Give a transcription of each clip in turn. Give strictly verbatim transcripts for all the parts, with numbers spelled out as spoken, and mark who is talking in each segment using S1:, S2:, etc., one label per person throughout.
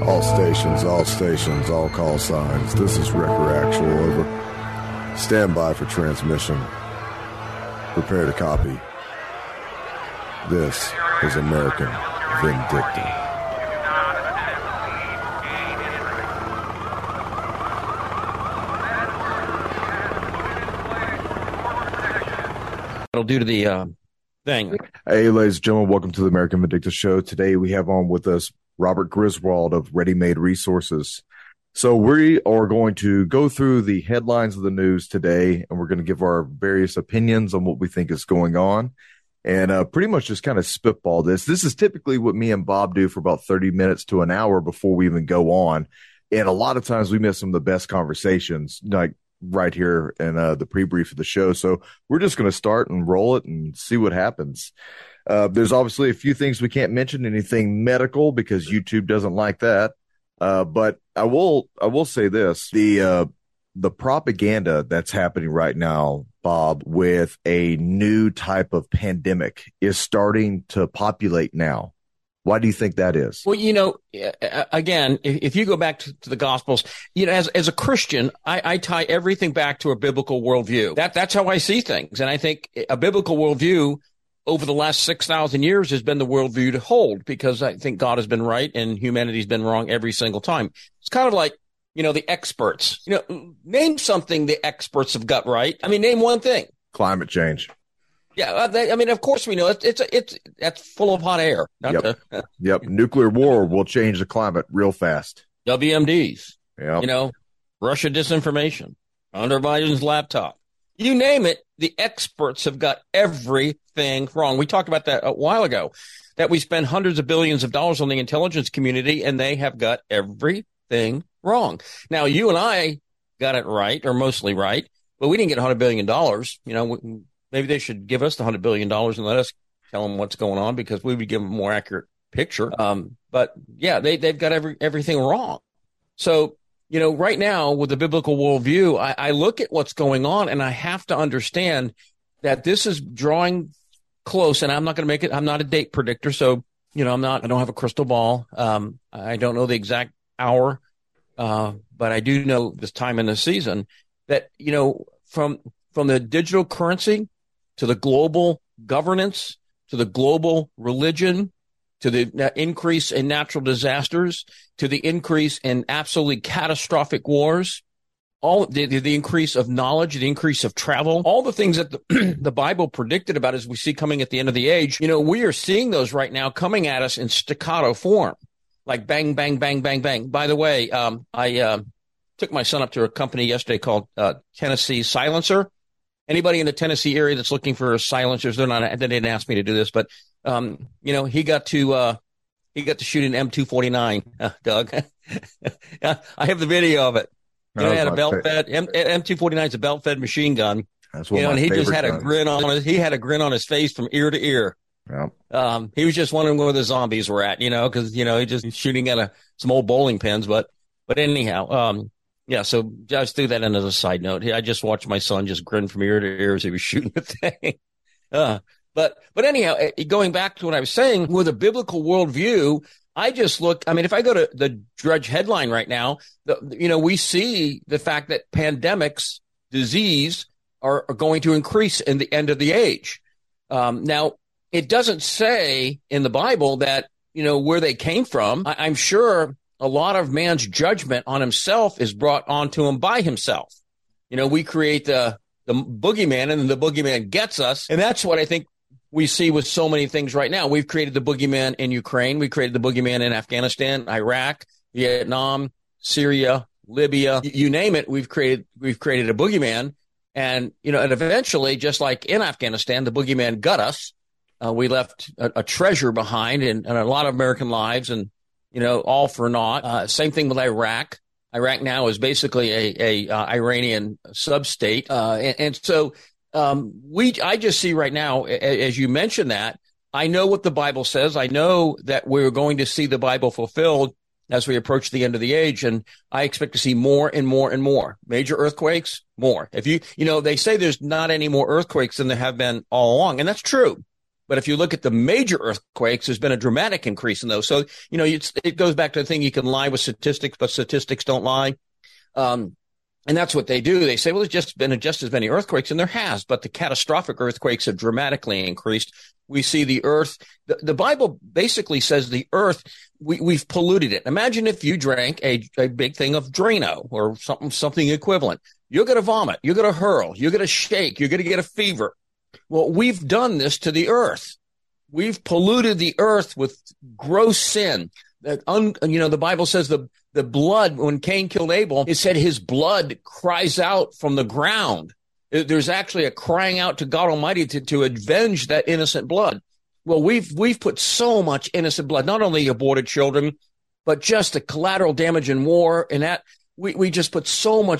S1: All stations, all stations, all call signs. This is Wrecker Actual, over. Stand by for transmission. Prepare to copy. This is American Vindicta.
S2: It'll do to the uh, thing.
S1: Hey, ladies and gentlemen, welcome to the American Vindicta Show. Today we have on with us Robert Griswold of Ready Made Resources. So we are going to go through the headlines of the news today, and we're going to give our various opinions on what we think is going on, and uh, pretty much just kind of spitball this. This is typically what me and Bob do for about thirty minutes to an hour before we even go on, and a lot of times we miss some of the best conversations, like right here in uh, the pre-brief of the show. So we're just going to start and roll it and see what happens. Uh, there's obviously a few things we can't mention, anything medical, because YouTube doesn't like that. Uh, but I will, I will say this, the, uh, the propaganda that's happening right now, Bob, with a new type of pandemic is starting to populate now. Why do you think that is?
S2: Well, you know, again, if you go back to, to the Gospels, you know, as as a Christian, I, I tie everything back to a biblical worldview. That that's how I see things, and I think a biblical worldview over the last six thousand years has been the worldview to hold, because I think God has been right and humanity's been wrong every single time. It's kind of like, you know, the experts. You know, name something the experts have got right. I mean, name one thing.
S1: Climate change.
S2: Yeah, they, I mean, of course we know it's it's it's that's full of hot air. Not
S1: yep.
S2: The,
S1: yep. Nuclear war will change the climate real fast.
S2: W M Ds.
S1: Yeah.
S2: You know, Russia disinformation, Hunter Biden's laptop. You name it, the experts have got everything wrong. We talked about that a while ago, that we spend hundreds of billions of dollars on the intelligence community, and they have got everything wrong. Now, you and I got it right, or mostly right, but we didn't get one hundred billion dollars. You know, we, maybe they should give us the one hundred billion dollars and let us tell them what's going on, because we would give them a more accurate picture. Um, but, yeah, they, they've got every, everything wrong. So, you know, right now with the biblical worldview, I, I look at what's going on, and I have to understand that this is drawing close. And I'm not going to make it. I'm not a date predictor. So, you know, I'm not, I don't have a crystal ball. Um, I don't know the exact hour, uh, but I do know this time in the season that, you know, from from the digital currency to the global governance, to the global religion, to the increase in natural disasters, to the increase in absolutely catastrophic wars, all the, the increase of knowledge, the increase of travel, all the things that the, the Bible predicted about as we see coming at the end of the age, you know, we are seeing those right now coming at us in staccato form, like bang, bang, bang, bang, bang. By the way, um, I uh, took my son up to a company yesterday called uh, Tennessee Silencer. Anybody in the Tennessee area that's looking for silencers, they're not, they didn't ask me to do this, but, um, you know, he got to, uh, he got to shoot an M two forty-nine, uh, Doug. I have the video of it. You know, he had a belt fed, M two forty-nine is a belt fed machine gun.
S1: That's one
S2: you know,
S1: of my
S2: and he just had
S1: guns.
S2: a grin on his, he had a grin on his face from ear to ear.
S1: Yeah.
S2: Um, he was just wondering where the zombies were at, you know, cause, you know, he just shooting at a, some old bowling pins, but, but anyhow, um, yeah, so just threw that in as a side note. I just watched my son just grin from ear to ear as he was shooting the thing. Uh, but but anyhow, going back to what I was saying, with a biblical worldview, I just look, I mean, if I go to the Drudge headline right now, the, you know, we see the fact that pandemics, disease are, are going to increase in the end of the age. Um, now, it doesn't say in the Bible that, you know, where they came from. I, I'm sure a lot of man's judgment on himself is brought onto him by himself. You know, we create the, the boogeyman, and then the boogeyman gets us. And that's what I think we see with so many things right now. We've created the boogeyman in Ukraine. We created the boogeyman in Afghanistan, Iraq, Vietnam, Syria, Libya, you name it. We've created, we've created a boogeyman. And, you know, and eventually, just like in Afghanistan, the boogeyman got us. Uh, we left a, a treasure behind, and, and a lot of American lives, and, you know, all for naught. Uh, same thing with Iraq. Iraq now is basically a, a uh, Iranian sub-state. Uh, and, and so um, we, I just see right now, a, as you mentioned that, I know what the Bible says. I know that we're going to see the Bible fulfilled as we approach the end of the age. And I expect to see more and more and more major earthquakes, more. If you, you know, they say there's not any more earthquakes than there have been all along. And that's true. But if you look at the major earthquakes, there's been a dramatic increase in those. So, you know, it's, it goes back to the thing, you can lie with statistics, but statistics don't lie. Um, and that's what they do. They say, well, there's just been just as many earthquakes, and there has, but the catastrophic earthquakes have dramatically increased. We see the earth. The, the Bible basically says the earth, we, we've polluted it. Imagine if you drank a, a big thing of Drano or something, something equivalent. You're going to vomit. You're going to hurl. You're going to shake. You're going to get a fever. Well, we've done this to the earth. We've polluted the earth with gross sin. That un, you know, the Bible says the, the blood, when Cain killed Abel, it said his blood cries out from the ground. There's actually a crying out to God Almighty to, to avenge that innocent blood. Well, we've we've put so much innocent blood, not only aborted children, but just the collateral damage in war, and that we, we just put so much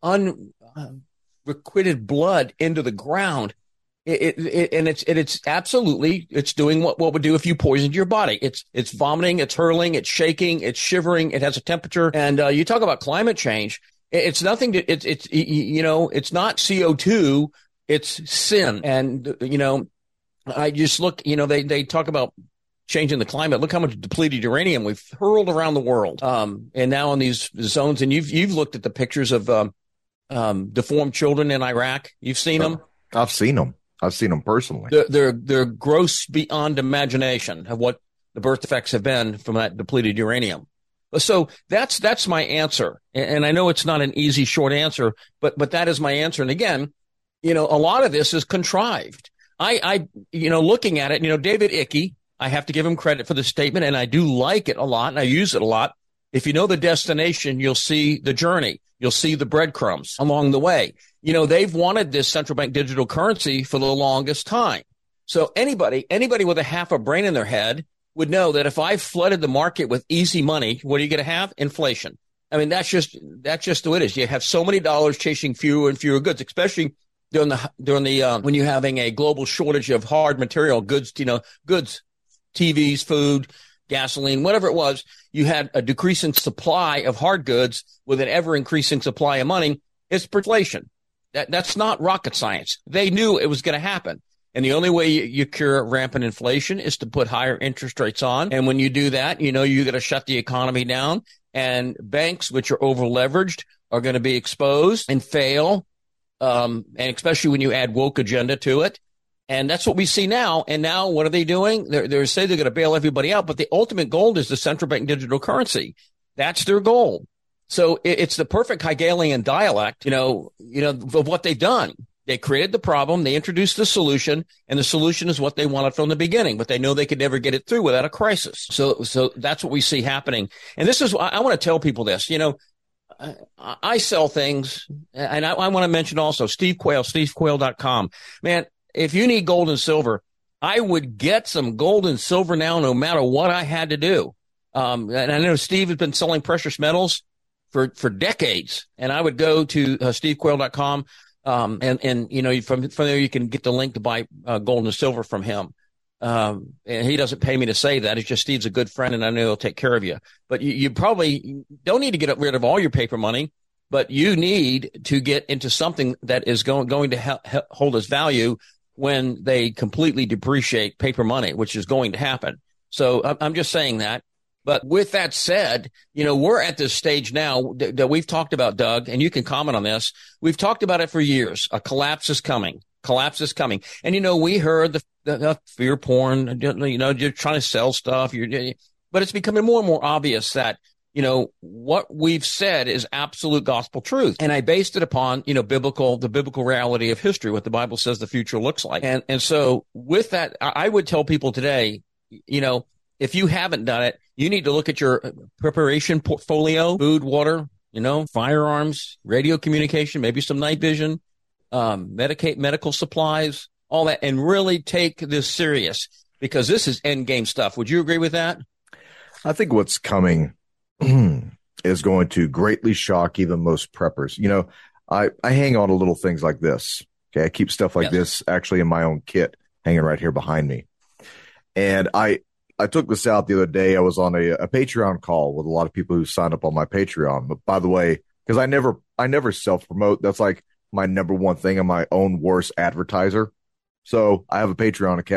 S2: unrequited uh, blood into the ground. It, it, it, and it's it, it's absolutely it's doing what, what would do if you poisoned your body. It's it's vomiting, it's hurling, it's shaking, it's shivering, it has a temperature. And uh, you talk about climate change. It's nothing to it's it's you know it's not C O two, it's sin. And you know, I just look. You know, they they talk about changing the climate. Look how much depleted uranium we've hurled around the world. Um, and now in these zones, and you've you've looked at the pictures of um, um, deformed children in Iraq. You've seen them.
S1: I've seen them. I've seen them personally.
S2: They're, they're, they're gross beyond imagination of what the birth defects have been from that depleted uranium. So that's, that's my answer. And I know it's not an easy, short answer, but, but that is my answer. And again, you know, a lot of this is contrived. I, I, you know, looking at it, you know, David Icke, I have to give him credit for the statement, and I do like it a lot, and I use it a lot. If you know the destination, you'll see the journey. You'll see the breadcrumbs along the way. You know, they've wanted this central bank digital currency for the longest time. So anybody, anybody with a half a brain in their head would know that if I flooded the market with easy money, what are you going to have? Inflation. I mean, that's just, that's just the way it is. You have so many dollars chasing fewer and fewer goods, especially during the, during the, uh, when you're having a global shortage of hard material goods, you know, goods, T Vs, food, gasoline, whatever it was. You had a decreasing supply of hard goods with an ever increasing supply of money. It's inflation. That, that's not rocket science. They knew it was going to happen. And the only way you, you cure rampant inflation is to put higher interest rates on. And when you do that, you know, you got to shut the economy down, and banks, which are over leveraged, are going to be exposed and fail. Um, and especially when you add woke agenda to it. And that's what we see now. And now what are they doing? They're, they're saying they're going to bail everybody out, but the ultimate goal is the central bank digital currency. That's their goal. So it, it's the perfect Hegelian dialect, you know, you know, of what they've done. They created the problem, they introduced the solution, and the solution is what they wanted from the beginning, but they know they could never get it through without a crisis. So, so that's what we see happening. And this is, I, I want to tell people this, you know, I, I sell things, and I, I want to mention also Steve Quayle, steve quayle dot com. Man, if you need gold and silver, I would get some gold and silver now, no matter what I had to do. Um, and I know Steve has been selling precious metals for, for decades, and I would go to uh, steve quayle dot com. Um, and, and, you know, from, from there, you can get the link to buy uh, gold and silver from him. Um, and he doesn't pay me to say that. It's just Steve's a good friend, and I know he'll take care of you. But you, you probably don't need to get rid of all your paper money, but you need to get into something that is going, going to he- he- hold its value when they completely depreciate paper money, which is going to happen. So I'm just saying that. But with that said, you know, we're at this stage now that, that we've talked about, Doug, and you can comment on this. We've talked about it for years. A collapse is coming. Collapse is coming. And, you know, we heard the, the, the fear porn, you know, you're trying to sell stuff. You're, but it's becoming more and more obvious that, you know, what we've said is absolute gospel truth. And I based it upon, you know, biblical, the biblical reality of history, what the Bible says the future looks like. And, and so with that, I would tell people today, you know, if you haven't done it, you need to look at your preparation portfolio, food, water, you know, firearms, radio communication, maybe some night vision, um, medicate, medical supplies, all that, and really take this serious, because this is end game stuff. Would you agree with that?
S1: I think what's coming is going to greatly shock even most preppers. You know, I, I hang on to little things like this. Okay. I keep stuff like yes. this actually in my own kit hanging right here behind me. And I, I took this out the other day. I was on a, a Patreon call with a lot of people who signed up on my Patreon. But by the way, because I never, I never self promote. That's like my number one thing. I'm my own worst advertiser. So I have a Patreon account,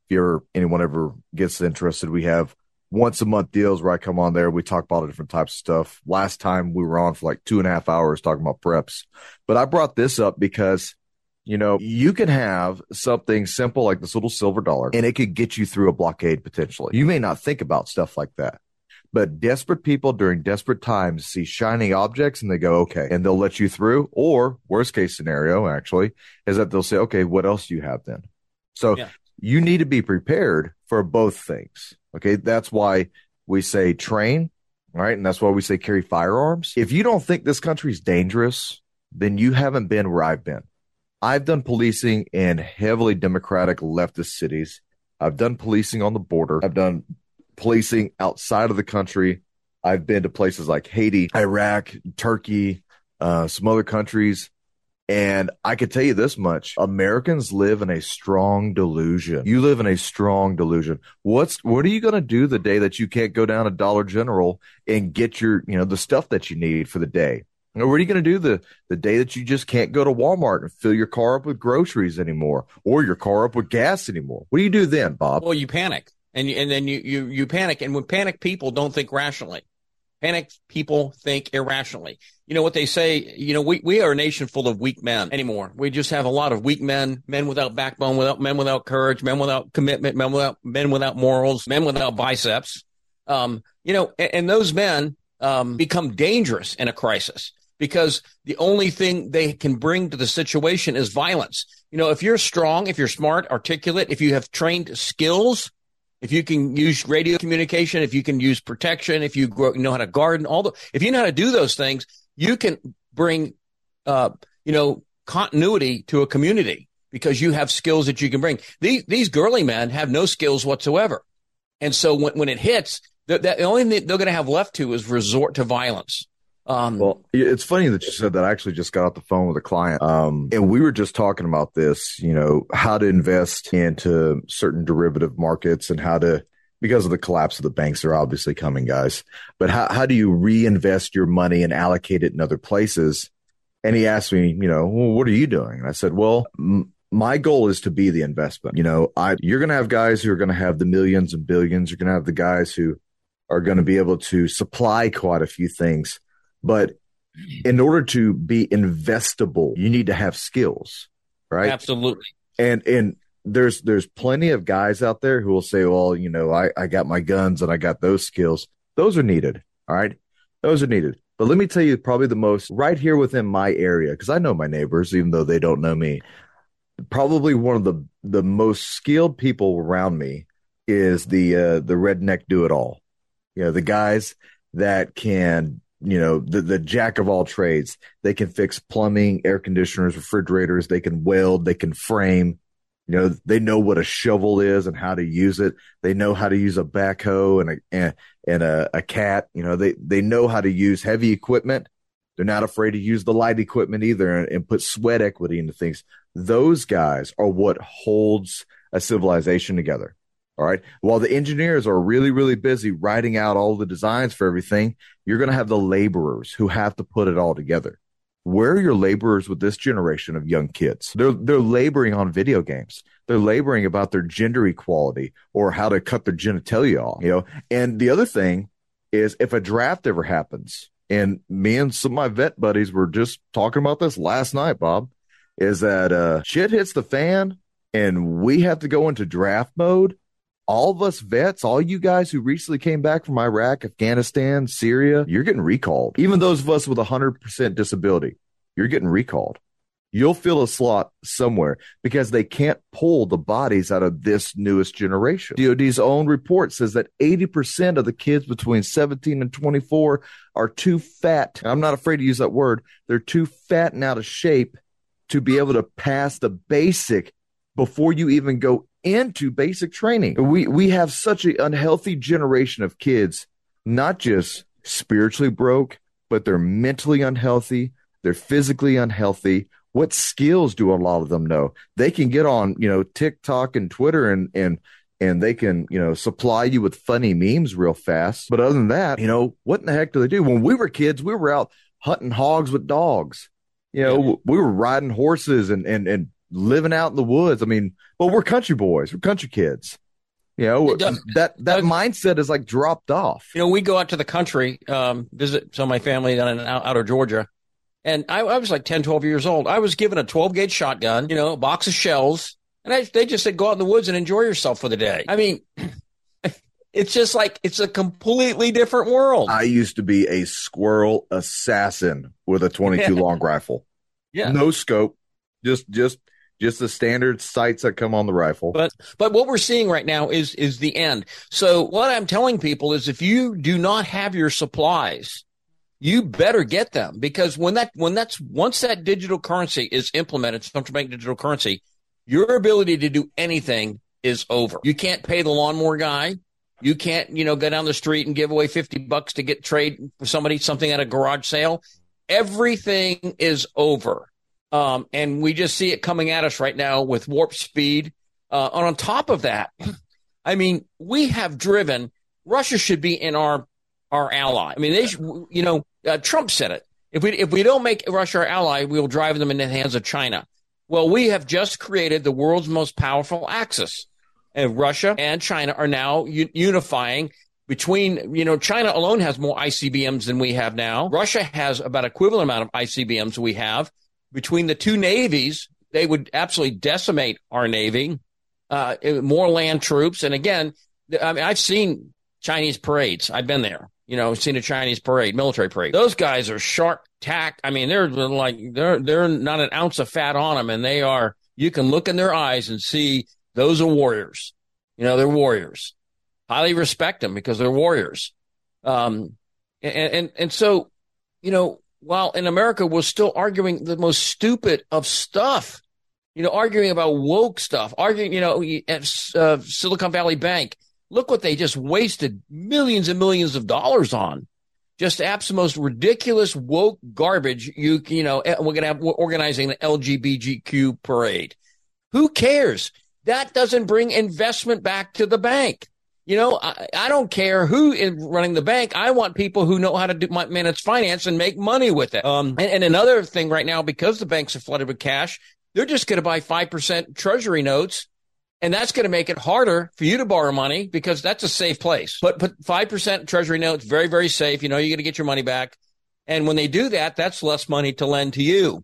S1: If you ever, anyone ever gets interested, we have once a month deals where I come on there. We talk about different types of stuff. Last time we were on for like two and a half hours talking about preps. But I brought this up because, you know, you can have something simple like this little silver dollar, and it could get you through a blockade potentially. You may not think about stuff like that. But desperate people during desperate times see shiny objects and they go, okay, and they'll let you through. Or worst case scenario, actually, is that they'll say, okay, what else do you have then? So yeah. You need to be prepared for both things. Okay. That's why we say train, right? And that's why we say carry firearms. If you don't think this country's dangerous, then you haven't been where I've been. I've done policing in heavily Democratic leftist cities. I've done policing on the border. I've done policing outside of the country. I've been to places like Haiti, Iraq, Turkey, uh, some other countries. And I could tell you this much. Americans live in a strong delusion. You live in a strong delusion. What's, what are you going to do the day that you can't go down to Dollar General and get your, you know, the stuff that you need for the day? You know, what are you going to do the, the day that you just can't go to Walmart and fill your car up with groceries anymore, or your car up with gas anymore? What do you do then, Bob?
S2: Well, you panic. And you, and then you, you, you panic. And when panic people don't think rationally, panic people think irrationally. You know what they say, you know, we, we are a nation full of weak men anymore. We just have a lot of weak men, men without backbone, without men without courage, men without commitment, men without, men without morals, men without biceps. Um, you know, and, and those men, um, become dangerous in a crisis because the only thing they can bring to the situation is violence. You know, if you're strong, if you're smart, articulate, if you have trained skills, if you can use radio communication, if you can use protection, if you grow, know how to garden, all the, if you know how to do those things, you can bring, uh, you know, continuity to a community because you have skills that you can bring. These, these girly men have no skills whatsoever. And so when, when it hits, the, the only thing they're going to have left to is resort to violence. Um,
S1: well, it's funny that you said that. I actually just got off the phone with a client, um, and we were just talking about this, you know, how to invest into certain derivative markets and how to, because of the collapse of the banks, they're obviously coming, guys, but how, how do you reinvest your money and allocate it in other places? And he asked me, you know, well, what are you doing? And I said, well, m- my goal is to be the investment. You know, I, you're going to have guys who are going to have the millions and billions. You're going to have the guys who are going to be able to supply quite a few things. But in order to be investable, you need to have skills, right?
S2: Absolutely.
S1: And and there's there's plenty of guys out there who will say, well, you know, I, I got my guns and I got those skills. Those are needed, all right? Those are needed. But let me tell you probably the most right here within my area, because I know my neighbors, even though they don't know me. Probably one of the, the most skilled people around me is the uh, the redneck do-it-all. You know, the guys that can – you know, the, the jack of all trades. They can fix plumbing, air conditioners, refrigerators. They can weld. They can frame. You know, they know what a shovel is and how to use it. They know how to use a backhoe and a and, and a, a cat. You know, they, they know how to use heavy equipment. They're not afraid to use the light equipment either and, and put sweat equity into things. Those guys are what holds a civilization together. All right. While the engineers are really, really busy writing out all the designs for everything, you're going to have the laborers who have to put it all together. Where are your laborers with this generation of young kids? They're they're laboring on video games. They're laboring about their gender equality or how to cut their genitalia off. You know, and the other thing is if a draft ever happens, and me and some of my vet buddies were just talking about this last night, Bob, is that uh, shit hits the fan and we have to go into draft mode. All of us vets, all you guys who recently came back from Iraq, Afghanistan, Syria, you're getting recalled. Even those of us with one hundred percent disability, you're getting recalled. You'll fill a slot somewhere because they can't pull the bodies out of this newest generation. D O D's own report says that eighty percent of the kids between seventeen and twenty-four are too fat. I'm not afraid to use that word. They're too fat and out of shape to be able to pass the basic before you even go into basic training. We we have such an unhealthy generation of kids, not just spiritually broke, but they're mentally unhealthy. They're physically unhealthy. What skills do a lot of them know? They can get on, you know, TikTok and Twitter and and and they can, you know, supply you with funny memes real fast. But other than that, you know, what in the heck do they do? When we were kids, we were out hunting hogs with dogs. You know, yeah. We were riding horses and and and living out in the woods. I mean, well, we're country boys, we're country kids. You know, that that Doug, mindset is like dropped off.
S2: You know, we go out to the country, um, visit some of my family down in outer Georgia. And I, I was like ten, twelve years old. I was given a twelve gauge shotgun, you know, a box of shells. And I, they just said, go out in the woods and enjoy yourself for the day. I mean, it's just like, it's a completely different world.
S1: I used to be a squirrel assassin with a twenty-two long rifle.
S2: Yeah.
S1: No scope, just, just, just the standard sights that come on the rifle.
S2: But, but what we're seeing right now is, is the end. So what I'm telling people is if you do not have your supplies, you better get them, because when that, when that's, once that digital currency is implemented, central bank digital currency, your ability to do anything is over. You can't pay the lawnmower guy. You can't, you know, go down the street and give away fifty bucks to get trade for somebody something at a garage sale. Everything is over. Um, and we just see it coming at us right now with warp speed. Uh, and on top of that, I mean, we have driven, Russia should be in our, our ally. I mean, they should, you know, uh, Trump said it. If we, if we don't make Russia our ally, we will drive them into the hands of China. Well, we have just created the world's most powerful axis, and Russia and China are now u- unifying between, you know, China alone has more I C B Ms than we have now. Russia has about equivalent amount of I C B Ms we have. Between the two navies, they would absolutely decimate our navy, uh, more land troops. And again, I mean, I've seen Chinese parades. I've been there, you know, seen a Chinese parade, military parade. Those guys are sharp tack. I mean, they're like, they're, they're not an ounce of fat on them. And they are, you can look in their eyes and see those are warriors. You know, they're warriors. Highly respect them because they're warriors. Um, and, and, and so, you know, while in America, we're still arguing the most stupid of stuff, you know, arguing about woke stuff, arguing, you know, at uh, Silicon Valley Bank, look what they just wasted millions and millions of dollars on. Just absolute most ridiculous woke garbage. You, you know, we're going to have, we're organizing an L G B T Q parade. Who cares? That doesn't bring investment back to the bank. You know, I, I don't care who is running the bank. I want people who know how to do manage finance and make money with it. Um, and, and another thing right now, because the banks are flooded with cash, they're just going to buy five percent treasury notes. And that's going to make it harder for you to borrow money because that's a safe place. But put five percent treasury notes, very, very safe. You know, you're going to get your money back. And when they do that, that's less money to lend to you.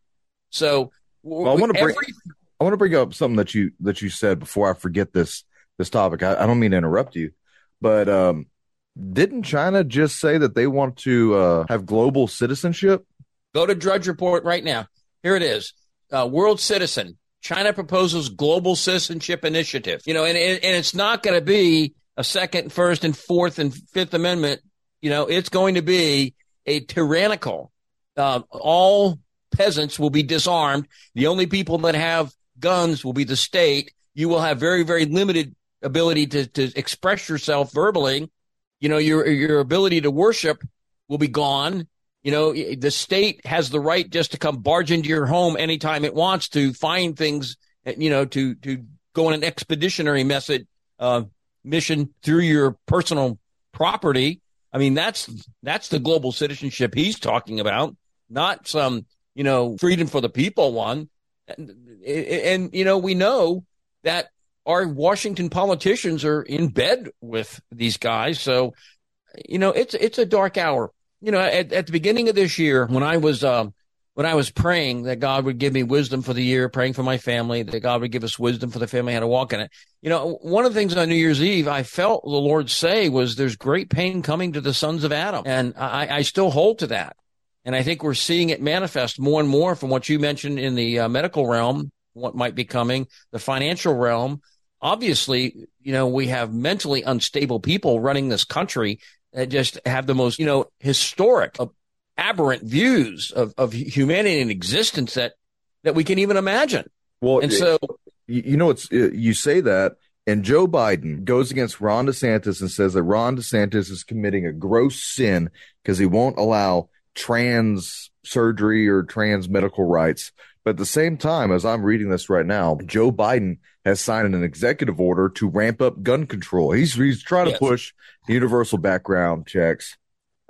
S2: So
S1: well, I want to bring, every- I want to bring up something that you, that you said before I forget this, this topic. I, I don't mean to interrupt you, but, um, didn't China just say that they want to, uh, have global citizenship?
S2: Go to Drudge Report right now. Here it is. Uh, World Citizen. China proposes global citizenship initiative, you know, and, and it's not going to be a second, first, and fourth and fifth amendment. You know, it's going to be a tyrannical, uh, all peasants will be disarmed. The only people that have guns will be the state. You will have very, very limited ability to, to express yourself verbally. You know, your, your ability to worship will be gone. You know, the state has the right just to come barge into your home anytime it wants to find things, you know, to, to go on an expeditionary method, uh, mission through your personal property. I mean, that's, that's the global citizenship he's talking about, not some, you know, freedom for the people one. And, and, you know, we know that our Washington politicians are in bed with these guys. So, you know, it's, it's a dark hour. You know, at, at the beginning of this year, when I was um, when I was praying that God would give me wisdom for the year, praying for my family, that God would give us wisdom for the family how to walk in it. You know, one of the things on New Year's Eve I felt the Lord say was there's great pain coming to the sons of Adam. And I, I still hold to that. And I think we're seeing it manifest more and more from what you mentioned in the uh, medical realm, what might be coming, the financial realm. Obviously, you know, we have mentally unstable people running this country that just have the most, you know, historic, uh, aberrant views of, of humanity and existence that, that we can even imagine.
S1: Well,
S2: and so,
S1: you, you know, it's, you say that, and Joe Biden goes against Ron DeSantis and says that Ron DeSantis is committing a gross sin because he won't allow trans surgery or trans medical rights. But at the same time, as I'm reading this right now, Joe Biden has signed an executive order to ramp up gun control. He's he's trying yes. to push universal background checks.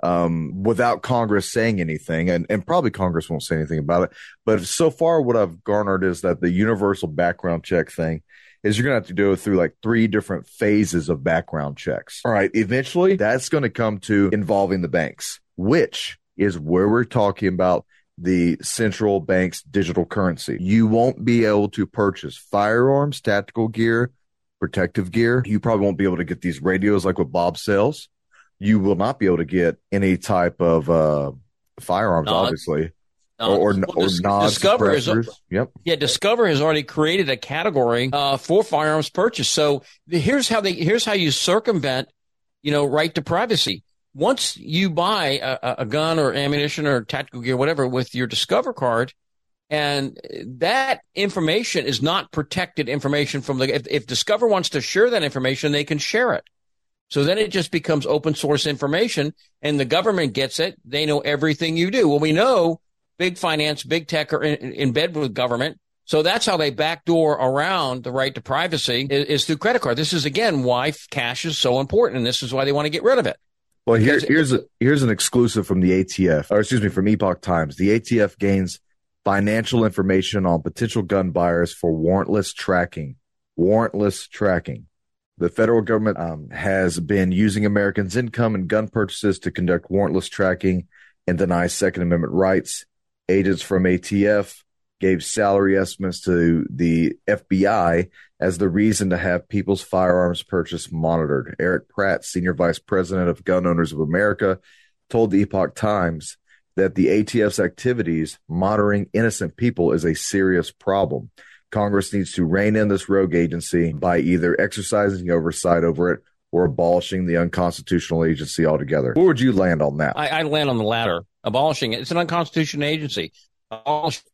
S1: um, without Congress saying anything, and, and probably Congress won't say anything about it. But so far, what I've garnered is that the universal background check thing is you're going to have to go through like three different phases of background checks. All right. Eventually, that's going to come to involving the banks, which is where we're talking about the central bank's digital currency. You won't be able to purchase firearms, tactical gear, protective gear. You probably won't be able to get these radios like what Bob sells. You will not be able to get any type of uh, firearms,
S2: no,
S1: obviously.
S2: No.
S1: Or, or,
S2: well,
S1: or
S2: Discover is,
S1: yep.
S2: Yeah, Discover has already created a category uh, for firearms purchase. So here's how they here's how you circumvent, you know, right to privacy. Once you buy a, a gun or ammunition or tactical gear, whatever, with your Discover card, and that information is not protected information from the. If, if Discover wants to share that information, they can share it. So then it just becomes open source information, and the government gets it. They know everything you do. Well, we know big finance, big tech are in, in bed with government. So that's how they backdoor around the right to privacy is, is through credit card. This is, again, why cash is so important, and this is why they want to get rid of it.
S1: Well, here, here's a, here's an exclusive from the A T F, or excuse me, from Epoch Times. The A T F gains financial information on potential gun buyers for warrantless tracking. Warrantless tracking. The federal government um, has been using Americans' income and gun purchases to conduct warrantless tracking and deny Second Amendment rights. Agents from A T F gave salary estimates to the F B I as the reason to have people's firearms purchase monitored. Eric Pratt, Senior Vice President of Gun Owners of America, told the Epoch Times that the A T F's activities monitoring innocent people is a serious problem. Congress needs to rein in this rogue agency by either exercising oversight over it or abolishing the unconstitutional agency altogether. Where would you land on that?
S2: I, I land on the latter. Abolishing it. It's an unconstitutional agency. Abolish,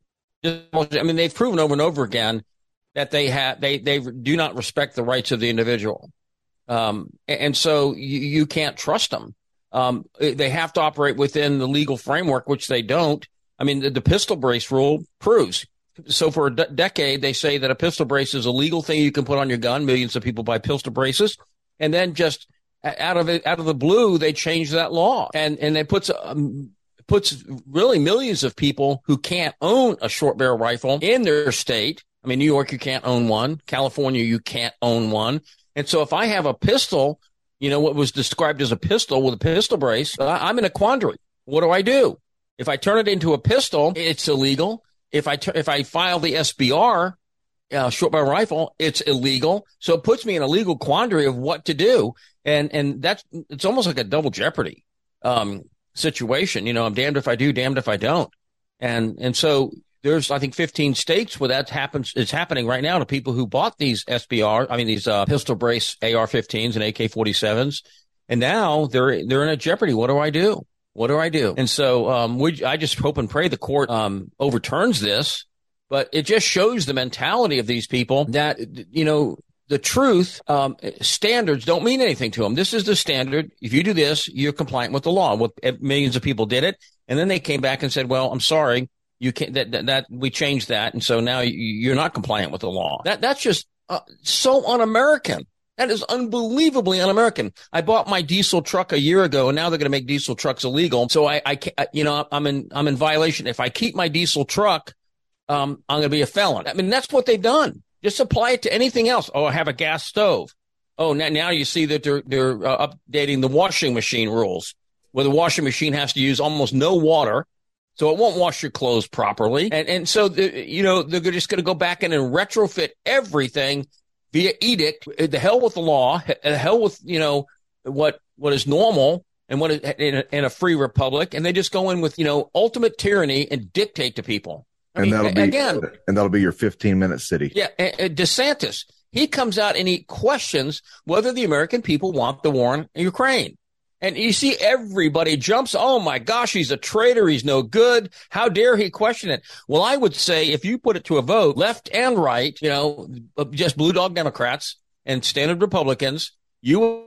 S2: I mean, they've proven over and over again that they have they they do not respect the rights of the individual, um, and so you, you can't trust them. Um, they have to operate within the legal framework, which they don't. I mean, the, the pistol brace rule proves. So for a de- decade, they say that a pistol brace is a legal thing you can put on your gun. Millions of people buy pistol braces, and then just out of it, out of the blue, they change that law, and and it puts um, puts really millions of people who can't own a short barrel rifle in their state. I mean, New York, you can't own one. California, you can't own one. And so if I have a pistol, you know, what was described as a pistol with a pistol brace, I'm in a quandary. What do I do? If I turn it into a pistol, it's illegal. If I t- if I file the S B R, uh, short barrel rifle, it's illegal. So it puts me in a legal quandary of what to do. And and that's it's almost like a double jeopardy um, situation. You know, I'm damned if I do, damned if I don't. And and so there's, I think, fifteen states where that happens. It's happening right now to people who bought these S B R. I mean, these uh, pistol brace A R fifteens and A K forty-sevens, and now they're they're in a jeopardy. What do I do? What do I do? And so um, we, I just hope and pray the court um, overturns this. But it just shows the mentality of these people that, you know, the truth um, standards don't mean anything to them. This is the standard. If you do this, you're compliant with the law. Well, millions of people did it, and then they came back and said, "Well, I'm sorry, you can't. That, that, that we changed that, and so now you're not compliant with the law." That that's just uh, so un-American. That is unbelievably un-American. I bought my diesel truck a year ago, and now they're going to make diesel trucks illegal. So I, I can't, you know, I'm in, I'm in violation. If I keep my diesel truck, um, I'm going to be a felon. I mean, that's what they've done. Just apply it to anything else. Oh, I have a gas stove. Oh, now, now you see that they're, they're uh, updating the washing machine rules, where the washing machine has to use almost no water, so it won't wash your clothes properly. And, and so, the, you know, they're just going to go back in and retrofit everything via edict. The hell with the law, the hell with, you know, what what is normal and what is in a, in a free republic, and they just go in with, you know, ultimate tyranny and dictate to people. I
S1: and
S2: mean,
S1: that'll be
S2: again,
S1: and that'll be your fifteen minute city.
S2: Yeah, DeSantis, he comes out and he questions whether the American people want the war in Ukraine. And you see everybody jumps, oh, my gosh, he's a traitor. He's no good. How dare he question it? Well, I would say if you put it to a vote, left and right, you know, just blue dog Democrats and standard Republicans, you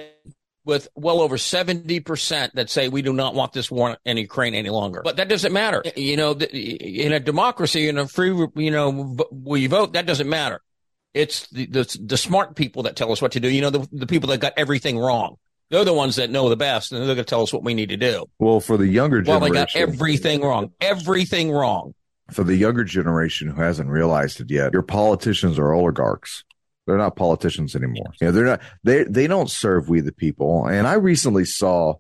S2: with well over seventy percent that say we do not want this war in Ukraine any longer. But that doesn't matter. You know, in a democracy, in a free, you know, we vote, that doesn't matter. It's the, the, the smart people that tell us what to do. You know, the, the people that got everything wrong. They're the ones that know the best, and they're going to tell us what we need to do.
S1: Well, for the younger
S2: Well,
S1: generation.
S2: they got everything wrong. Everything wrong.
S1: For the younger generation who hasn't realized it yet, your politicians are oligarchs. They're not politicians anymore. You know, they're not, they, they don't serve we the people. And I recently saw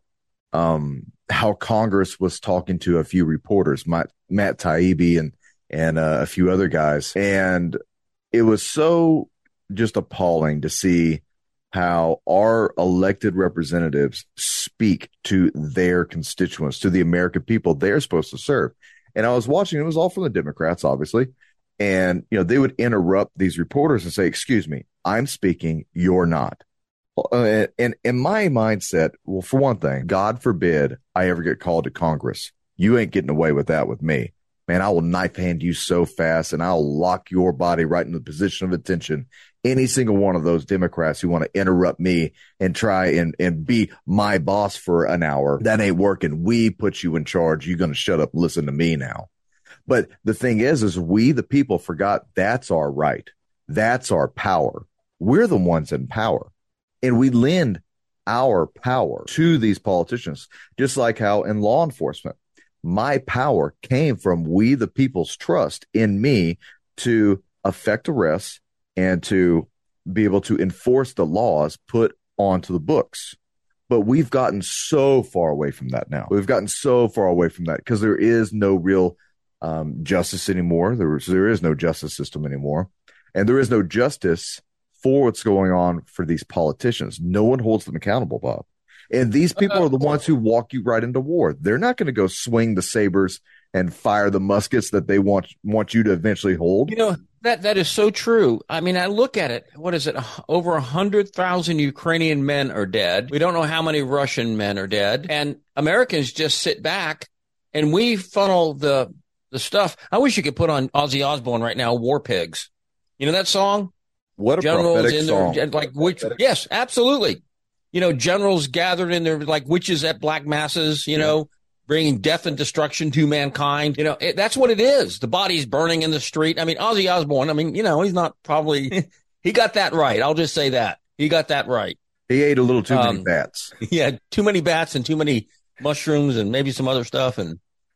S1: um, how Congress was talking to a few reporters, Matt, Matt Taibbi and, and uh, a few other guys. And it was so just appalling to see how our elected representatives speak to their constituents, to the American people they're supposed to serve. And I was watching, it was all from the Democrats, obviously. And, you know, they would interrupt these reporters and say, excuse me, I'm speaking, you're not. Uh, and in my mindset, well, for one thing, God forbid I ever get called to Congress. You ain't getting away with that with me. Man, I will knife hand you so fast and I'll lock your body right in the position of attention. Any single one of those Democrats who want to interrupt me and try and, and be my boss for an hour, that ain't working. We put you in charge. You're going to shut up and listen to me now. But the thing is, is we, the people, forgot that's our right. That's our power. We're the ones in power. And we lend our power to these politicians, just like how in law enforcement, my power came from we, the people's trust in me to effect arrests and to be able to enforce the laws put onto the books. But we've gotten so far away from that now. We've gotten so far away from that because there is no real um, justice anymore. There is, there is no justice system anymore. And there is no justice for what's going on for these politicians. No one holds them accountable, Bob. And these people are the ones who walk you right into war. They're not going to go swing the sabers and fire the muskets that they want want you to eventually hold.
S2: You know, that that is so true. I mean, I look at it. What is it? Over one hundred thousand Ukrainian men are dead. We don't know how many Russian men are dead. And Americans just sit back and we funnel the the stuff. I wish you could put on Ozzy Osbourne right now, War Pigs. You know that song?
S1: What a
S2: Generals
S1: prophetic
S2: in
S1: song.
S2: their, like which, yes, absolutely. You know, generals gathered in their like witches at black masses, you yeah. know, bringing death and destruction to mankind. You know, it, that's what it is. The body's burning in the street. I mean, Ozzy Osbourne, I mean, you know, he's not probably, he got that right. I'll just say that. He got that right.
S1: He ate a little too um, many bats.
S2: Yeah, too many bats and too many mushrooms and maybe some other stuff. And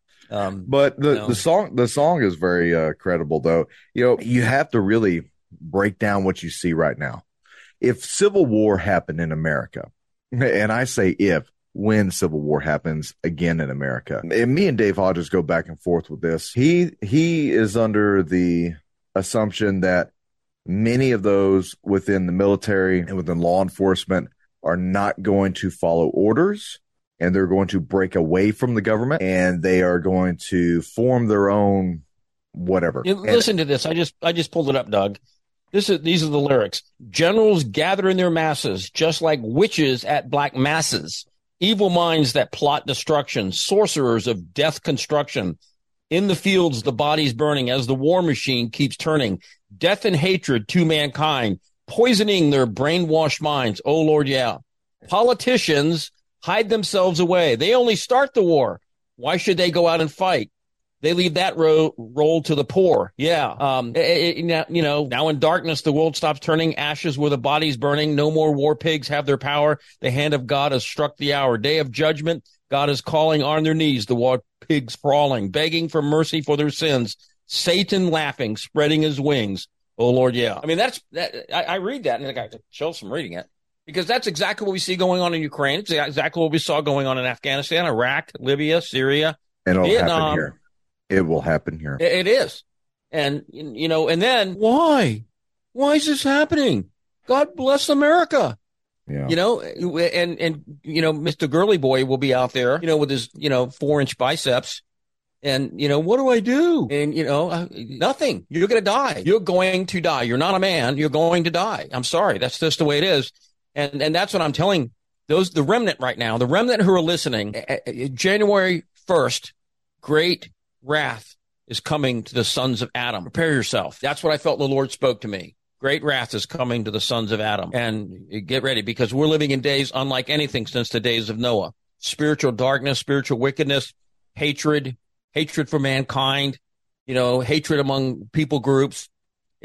S2: um,
S1: But the,
S2: you know.
S1: the song the song is very uh, credible, though. You know, you have to really break down what you see right now. If civil war happened in America, and I say if, when civil war happens again in America, and me and Dave Hodges go back and forth with this, he he is under the assumption that many of those within the military and within law enforcement are not going to follow orders, and they're going to break away from the government, and they are going to form their own whatever.
S2: You, listen
S1: and,
S2: to this. I just I just pulled it up, Doug. This is, these are the lyrics. Generals gather in their masses, just like witches at black masses. Evil minds that plot destruction, sorcerers of death construction. In the fields, the bodies burning as the war machine keeps turning. Death and hatred to mankind, poisoning their brainwashed minds. Oh, Lord, yeah. Politicians hide themselves away. They only start the war. Why should they go out and fight? They leave that ro- role to the poor. Yeah. Um, it, it, you know, now in darkness, the world stops turning, ashes where the bodies burning. No more war pigs have their power. The hand of God has struck the hour. Day of judgment. God is calling on their knees. The war pigs sprawling, begging for mercy for their sins. Satan laughing, spreading his wings. Oh, Lord, yeah. I mean, that's that. I, I read that and I got to show some reading it because that's exactly what we see going on in Ukraine. It's exactly what we saw going on in Afghanistan, Iraq, Libya, Syria,
S1: and it'll
S2: Vietnam.
S1: Happen here. It will happen here.
S2: It is. And, you know, and then why? Why is this happening? God bless America.
S1: Yeah.
S2: You know, and, and, you know, Mister Girly Boy will be out there, you know, with his, you know, four inch biceps. And, you know, what do I do? And, you know, uh, nothing. You're going to die. You're going to die. You're not a man. You're going to die. I'm sorry. That's just the way it is. And, and that's what I'm telling those, the remnant right now, the remnant who are listening, uh, January first, great wrath is coming to the sons of Adam. Prepare yourself. That's what I felt the Lord spoke to me. Great wrath is coming to the sons of Adam. And get ready because we're living in days unlike anything since the days of Noah. Spiritual darkness, spiritual wickedness, hatred, hatred for mankind, you know, hatred among people groups.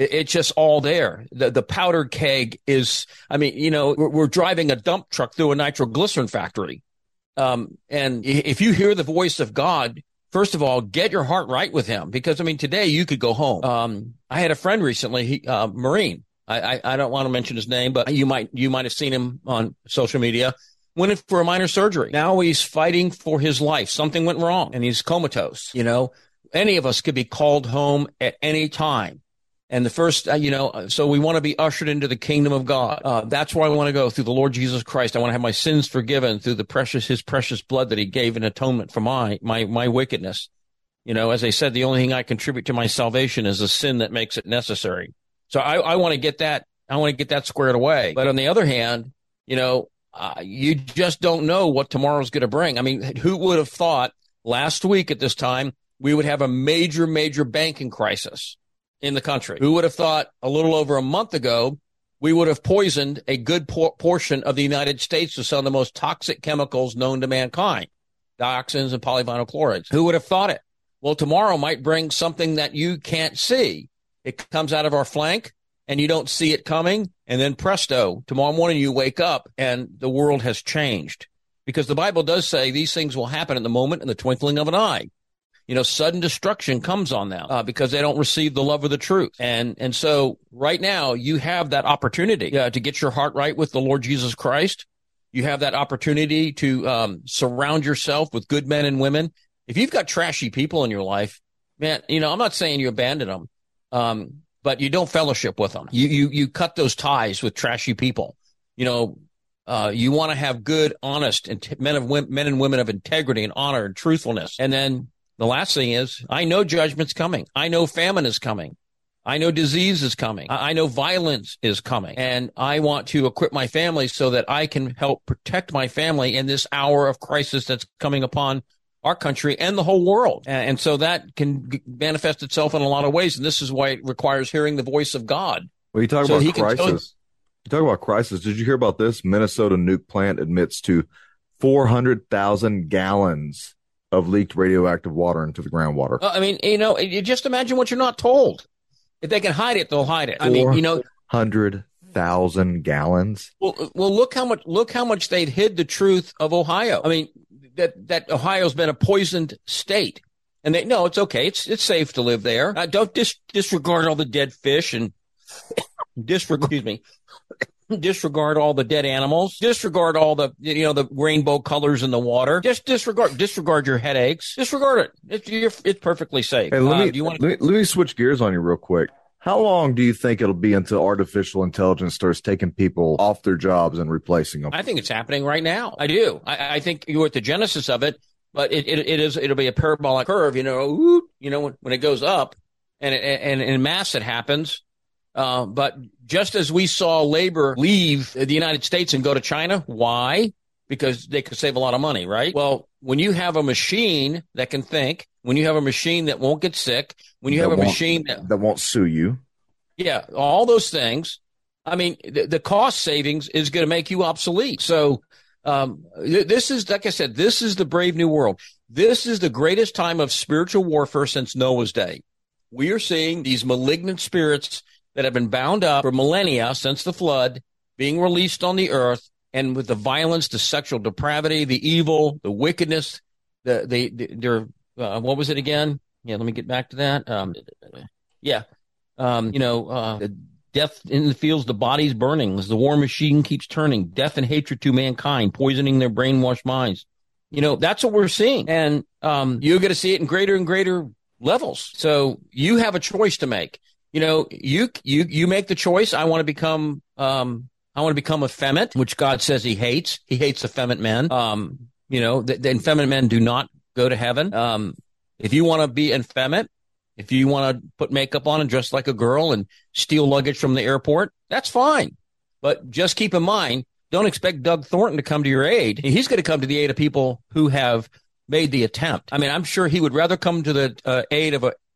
S2: It, it's just all there. The, the powder keg is, I mean, you know, we're, we're driving a dump truck through a nitroglycerin factory. Um, and if you hear the voice of God, first of all, get your heart right with him, because, I mean, today you could go home. Um, I had a friend recently, he, uh, Marine. I, I, I don't want to mention his name, but you might, you might have seen him on social media. Went in for a minor surgery. Now he's fighting for his life. Something went wrong and he's comatose. You know, any of us could be called home at any time. And the first, uh, you know, so we want to be ushered into the kingdom of God. Uh, that's where I want to go, through the Lord Jesus Christ. I want to have my sins forgiven through the precious, his precious blood that he gave in atonement for my, my, my wickedness. You know, as I said, the only thing I contribute to my salvation is the sin that makes it necessary. So I, I want to get that, I want to get that squared away. But on the other hand, you know, uh, you just don't know what tomorrow's going to bring. I mean, who would have thought last week at this time we would have a major, major banking crisis in the country? Who would have thought a little over a month ago we would have poisoned a good por- portion of the United States with some of the most toxic chemicals known to mankind, dioxins and polyvinyl chlorides? Who would have thought it? Well, tomorrow might bring something that you can't see. It comes out of our flank and you don't see it coming. And then presto, tomorrow morning you wake up and the world has changed, because the Bible does say these things will happen in the moment, in the twinkling of an eye. You know, sudden destruction comes on them uh, because they don't receive the love of the truth. And and so right now you have that opportunity uh, to get your heart right with the Lord Jesus Christ. You have that opportunity to um, surround yourself with good men and women. If you've got trashy people in your life, man, you know, I'm not saying you abandon them, um, but you don't fellowship with them. You you you cut those ties with trashy people. You know, uh, you want to have good, honest and men of men and women of integrity and honor and truthfulness. And then the last thing is, I know judgment's coming. I know famine is coming. I know disease is coming. I know violence is coming. And I want to equip my family so that I can help protect my family in this hour of crisis that's coming upon our country and the whole world. And so that can manifest itself in a lot of ways. And this is why it requires hearing the voice of God.
S1: Well, you talk
S2: so
S1: about crisis. You talk about crisis. Did you hear about this? Minnesota nuke plant admits to four hundred thousand gallons of leaked radioactive water into the groundwater.
S2: Uh, I mean, you know, you just imagine what you're not told. If they can hide it, they'll hide it. I mean, you know,
S1: four hundred thousand gallons.
S2: Well, well, look how much, look how much they'd hid the truth of Ohio. I mean, that, that Ohio's been a poisoned state, and they, no, it's okay. It's, it's safe to live there. Uh, don't dis- disregard all the dead fish and disregard, excuse me, disregard all the dead animals, disregard all the, you know, the rainbow colors in the water. Just disregard, disregard your headaches. Disregard it. It's, you're, it's perfectly safe.
S1: Hey, let,
S2: uh,
S1: me,
S2: do you want
S1: let, me, let me switch gears on you real quick. How long do you think it'll be until artificial intelligence starts taking people off their jobs and replacing them?
S2: I think it's happening right now. I do. I, I think you're at the genesis of it, but it, it, it is, it'll be a parabolic curve, you know, whoop, you know, when, when it goes up and, and, and in mass it happens. Uh, but just as we saw labor leave the United States and go to China, why? Because they could save a lot of money, right? Well, when you have a machine that can think, when you have a machine that won't get sick, when you
S1: that
S2: have a
S1: won't,
S2: machine that,
S1: that won't sue you.
S2: Yeah, all those things. I mean, the, the cost savings is going to make you obsolete. So um, th- this is, like I said, this is the brave new world. This is the greatest time of spiritual warfare since Noah's day. We are seeing these malignant spirits that have been bound up for millennia since the flood being released on the earth, and with the violence, the sexual depravity, the evil, the wickedness, the, the, the their, uh, what was it again? Yeah, let me get back to that. Um, yeah. Um, you know, uh, the death in the fields, the bodies burning as the war machine keeps turning, death and hatred to mankind, poisoning their brainwashed minds. You know, that's what we're seeing. And, um, you're going to see it in greater and greater levels. So you have a choice to make. You know, you, you, you make the choice. I want to become, um, I want to become effeminate, which God says he hates. He hates effeminate men. Um, you know, the, the effeminate men do not go to heaven. Um, if you want to be effeminate, if you want to put makeup on and dress like a girl and steal luggage from the airport, that's fine. But just keep in mind, don't expect Doug Thornton to come to your aid. He's going to come to the aid of people who have made the attempt. I mean, I'm sure he would rather come to the uh, aid of a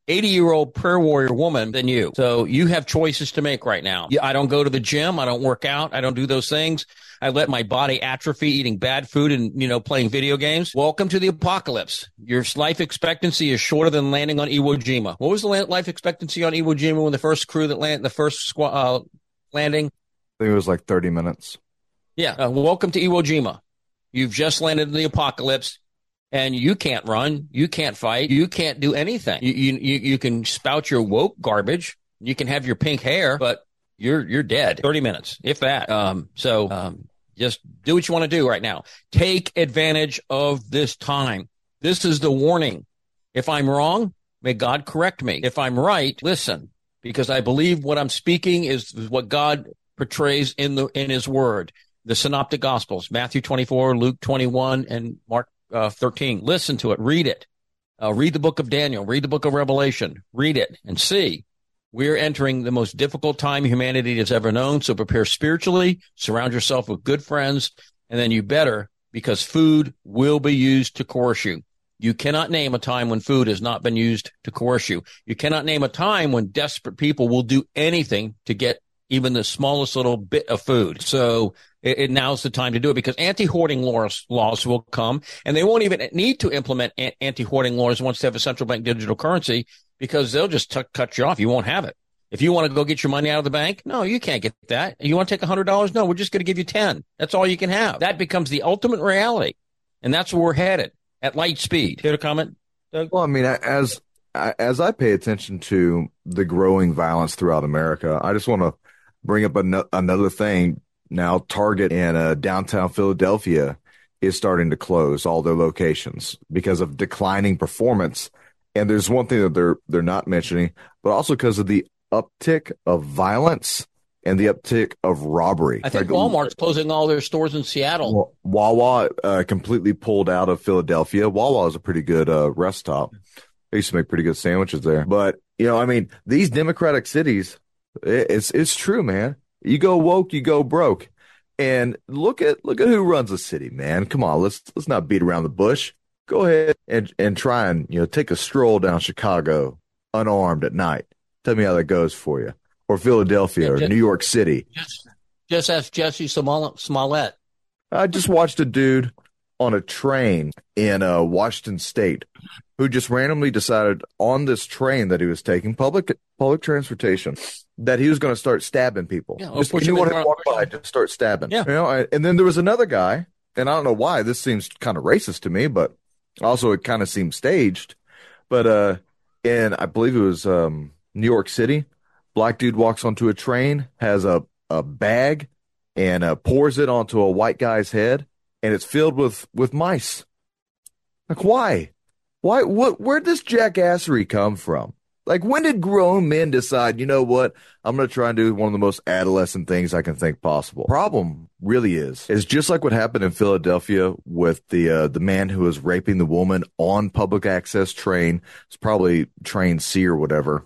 S2: eighty-year-old prayer warrior woman than you. So you have choices to make right now. I don't go to the gym. I don't work out. I don't do those things. I let my body atrophy eating bad food and, you know, playing video games. Welcome to the apocalypse. Your life expectancy is shorter than landing on Iwo Jima. What was the life expectancy on Iwo Jima when the first crew that landed, the first squ- uh, landing?
S1: I think it was like thirty minutes.
S2: Yeah. Uh, welcome to Iwo Jima. You've just landed in the apocalypse. And you can't run, you can't fight, you can't do anything. You, you you can spout your woke garbage, you can have your pink hair, but you're you're dead. thirty minutes, if that. Um, so um, just do what you want to do right now. Take advantage of this time. This is the warning. If I'm wrong, may God correct me. If I'm right, listen, because I believe what I'm speaking is what God portrays in the in His Word. The Synoptic Gospels, Matthew twenty-four, Luke twenty-one, and Mark Uh, thirteen. Listen to it. Read it. Uh, read the book of Daniel. Read the book of Revelation. Read it and see. We're entering the most difficult time humanity has ever known. So prepare spiritually. Surround yourself with good friends. And then you better, because food will be used to coerce you. You cannot name a time when food has not been used to coerce you. You cannot name a time when desperate people will do anything to get even the smallest little bit of food. So it, it now's the time to do it, because anti-hoarding laws, laws will come, and they won't even need to implement an- anti-hoarding laws once they have a central bank digital currency, because they'll just t- cut you off. You won't have it. If you want to go get your money out of the bank, no, you can't get that. You want to take one hundred dollars? No, we're just going to give you ten. That's all you can have. That becomes the ultimate reality, and that's where we're headed at light speed. Here to comment, Doug?
S1: Well, I mean, as as I pay attention to the growing violence throughout America, I just want to bring up an- another thing. Now, Target in uh, downtown Philadelphia is starting to close all their locations because of declining performance. And there's one thing that they're they're not mentioning, but also because of the uptick of violence and the uptick of robbery.
S2: I think
S1: like,
S2: Walmart's closing all their stores in Seattle.
S1: Wawa uh, completely pulled out of Philadelphia. Wawa is a pretty good uh, rest stop. They used to make pretty good sandwiches there. But, you know, I mean, these democratic cities, it, it's it's true, man. You go woke, you go broke. And look at look at who runs the city, man. Come on, let's let's not beat around the bush. Go ahead and, and try and, you know, take a stroll down Chicago unarmed at night. Tell me how that goes for you. Or Philadelphia, or
S2: just,
S1: New York City.
S2: Just, just ask Jesse Smollett.
S1: I just watched a dude on a train in uh, Washington State who just randomly decided on this train that he was taking, public public transportation, that he was going to start stabbing people.
S2: Yeah,
S1: just anyone who walked by, just start stabbing.
S2: Yeah.
S1: You know, I, and then there was another guy, and I don't know why this seems kind of racist to me, but also it kind of seemed staged. But uh, in I believe it was um, New York City, black dude walks onto a train, has a, a bag, and uh, pours it onto a white guy's head, and it's filled with, with mice. Like, why? Why? What? Where'd this jackassery come from? Like, when did grown men decide, you know what, I'm going to try and do one of the most adolescent things I can think possible? Problem really is, is just like what happened in Philadelphia with the uh, the man who was raping the woman on public access train. It's probably train C or whatever.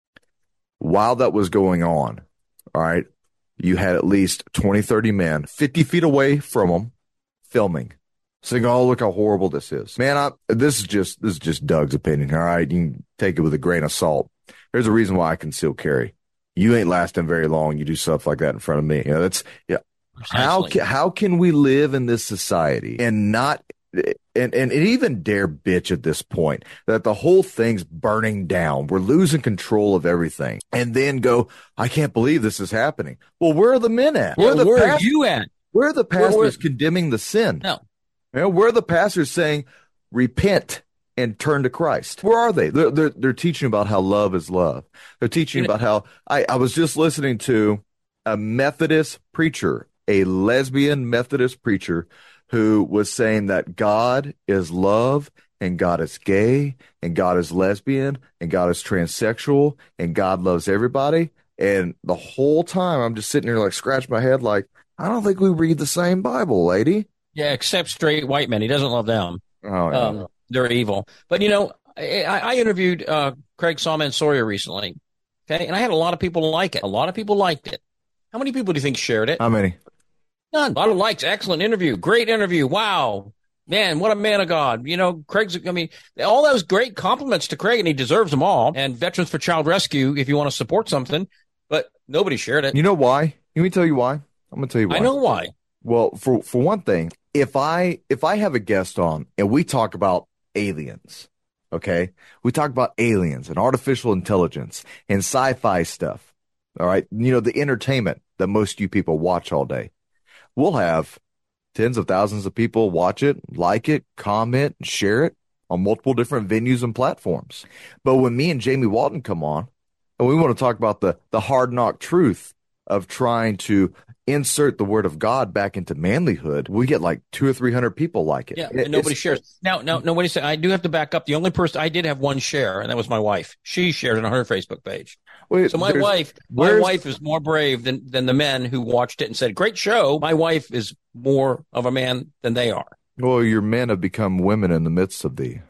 S1: While that was going on, all right, you had at least twenty, thirty men fifty feet away from them filming, saying, oh, look how horrible this is. Man, I, this is just this is just Doug's opinion, all right? You can take it with a grain of salt. There's a reason why I conceal carry. You ain't lasting very long. You do stuff like that in front of me. You know, that's, yeah. How can, how can we live in this society and not, and, and, and even dare bitch at this point that the whole thing's burning down? We're losing control of everything. And then go, I can't believe this is happening. Well, where are the men at?
S2: Yeah,
S1: where are, the
S2: where
S1: past-
S2: are you at?
S1: Where are the pastors
S2: where, where,
S1: condemning the sin?
S2: No.
S1: You know, where are the pastors saying, repent and turn to Christ? Where are they? They're, they're, they're teaching about how love is love. They're teaching about how, I, I was just listening to a Methodist preacher, a lesbian Methodist preacher, who was saying that God is love, and God is gay, and God is lesbian, and God is transsexual, and God loves everybody. And the whole time I'm just sitting here like scratching my head like, I don't think we read the same Bible, lady.
S2: Yeah, except straight white men. He doesn't love them.
S1: Oh, yeah.
S2: um, they're evil. But, you know, I, I interviewed uh, Craig Sawman Sawyer recently, okay, and I had a lot of people like it. A lot of people liked it. How many people do you think shared it?
S1: How many?
S2: None. A lot of likes. Excellent interview. Great interview. Wow. Man, what a man of God. You know, Craig's, I mean, all those great compliments to Craig, and he deserves them all. And Veterans for Child Rescue, if you want to support something, but nobody shared it.
S1: You know why? Let me tell you why. I'm going to tell you why.
S2: I know why.
S1: Well, for, for one thing, if I if I have a guest on and we talk about aliens, okay, we talk about aliens and artificial intelligence and sci-fi stuff, all right, you know, the entertainment that most of you people watch all day, we'll have tens of thousands of people watch it, like it, comment, share it on multiple different venues and platforms. But when me and Jamie Walton come on and we want to talk about the, the hard knock truth of trying to insert the word of God back into manlyhood, we get like two or three hundred people like it.
S2: Yeah,
S1: it
S2: and nobody shares. Now, now, nobody said. I do have to back up. The only person I did have one share, and that was my wife. She shared it on her Facebook page. Wait, so my wife, my wife is more brave than than the men who watched it and said, "Great show." My wife is more of a man than they are.
S1: Well, your men have become women in the midst of thee.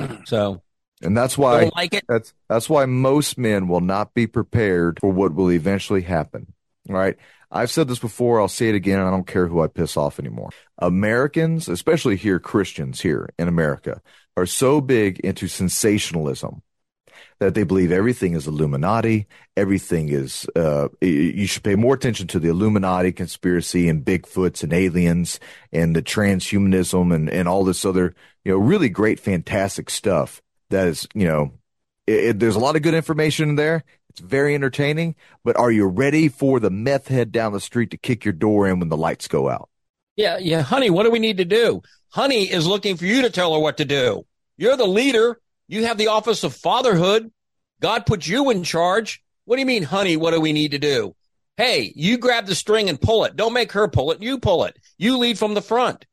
S2: So,
S1: and that's why
S2: don't like it.
S1: That's that's why most men will not be prepared for what will eventually happen. All right. I've said this before. I'll say it again. And I don't care who I piss off anymore. Americans, especially here, Christians here in America, are so big into sensationalism that they believe everything is Illuminati. Everything is, uh, you should pay more attention to the Illuminati conspiracy and Bigfoots and aliens and the transhumanism and, and all this other, you know, really great, fantastic stuff that is, you know, it, it, there's a lot of good information in there. It's very entertaining, but are you ready for the meth head down the street to kick your door in when the lights go out?
S2: Yeah, yeah. Honey, what do we need to do? Honey is looking for you to tell her what to do. You're the leader. You have the office of fatherhood. God put you in charge. What do you mean, honey, what do we need to do? Hey, you grab the string and pull it. Don't make her pull it. You pull it. You lead from the front.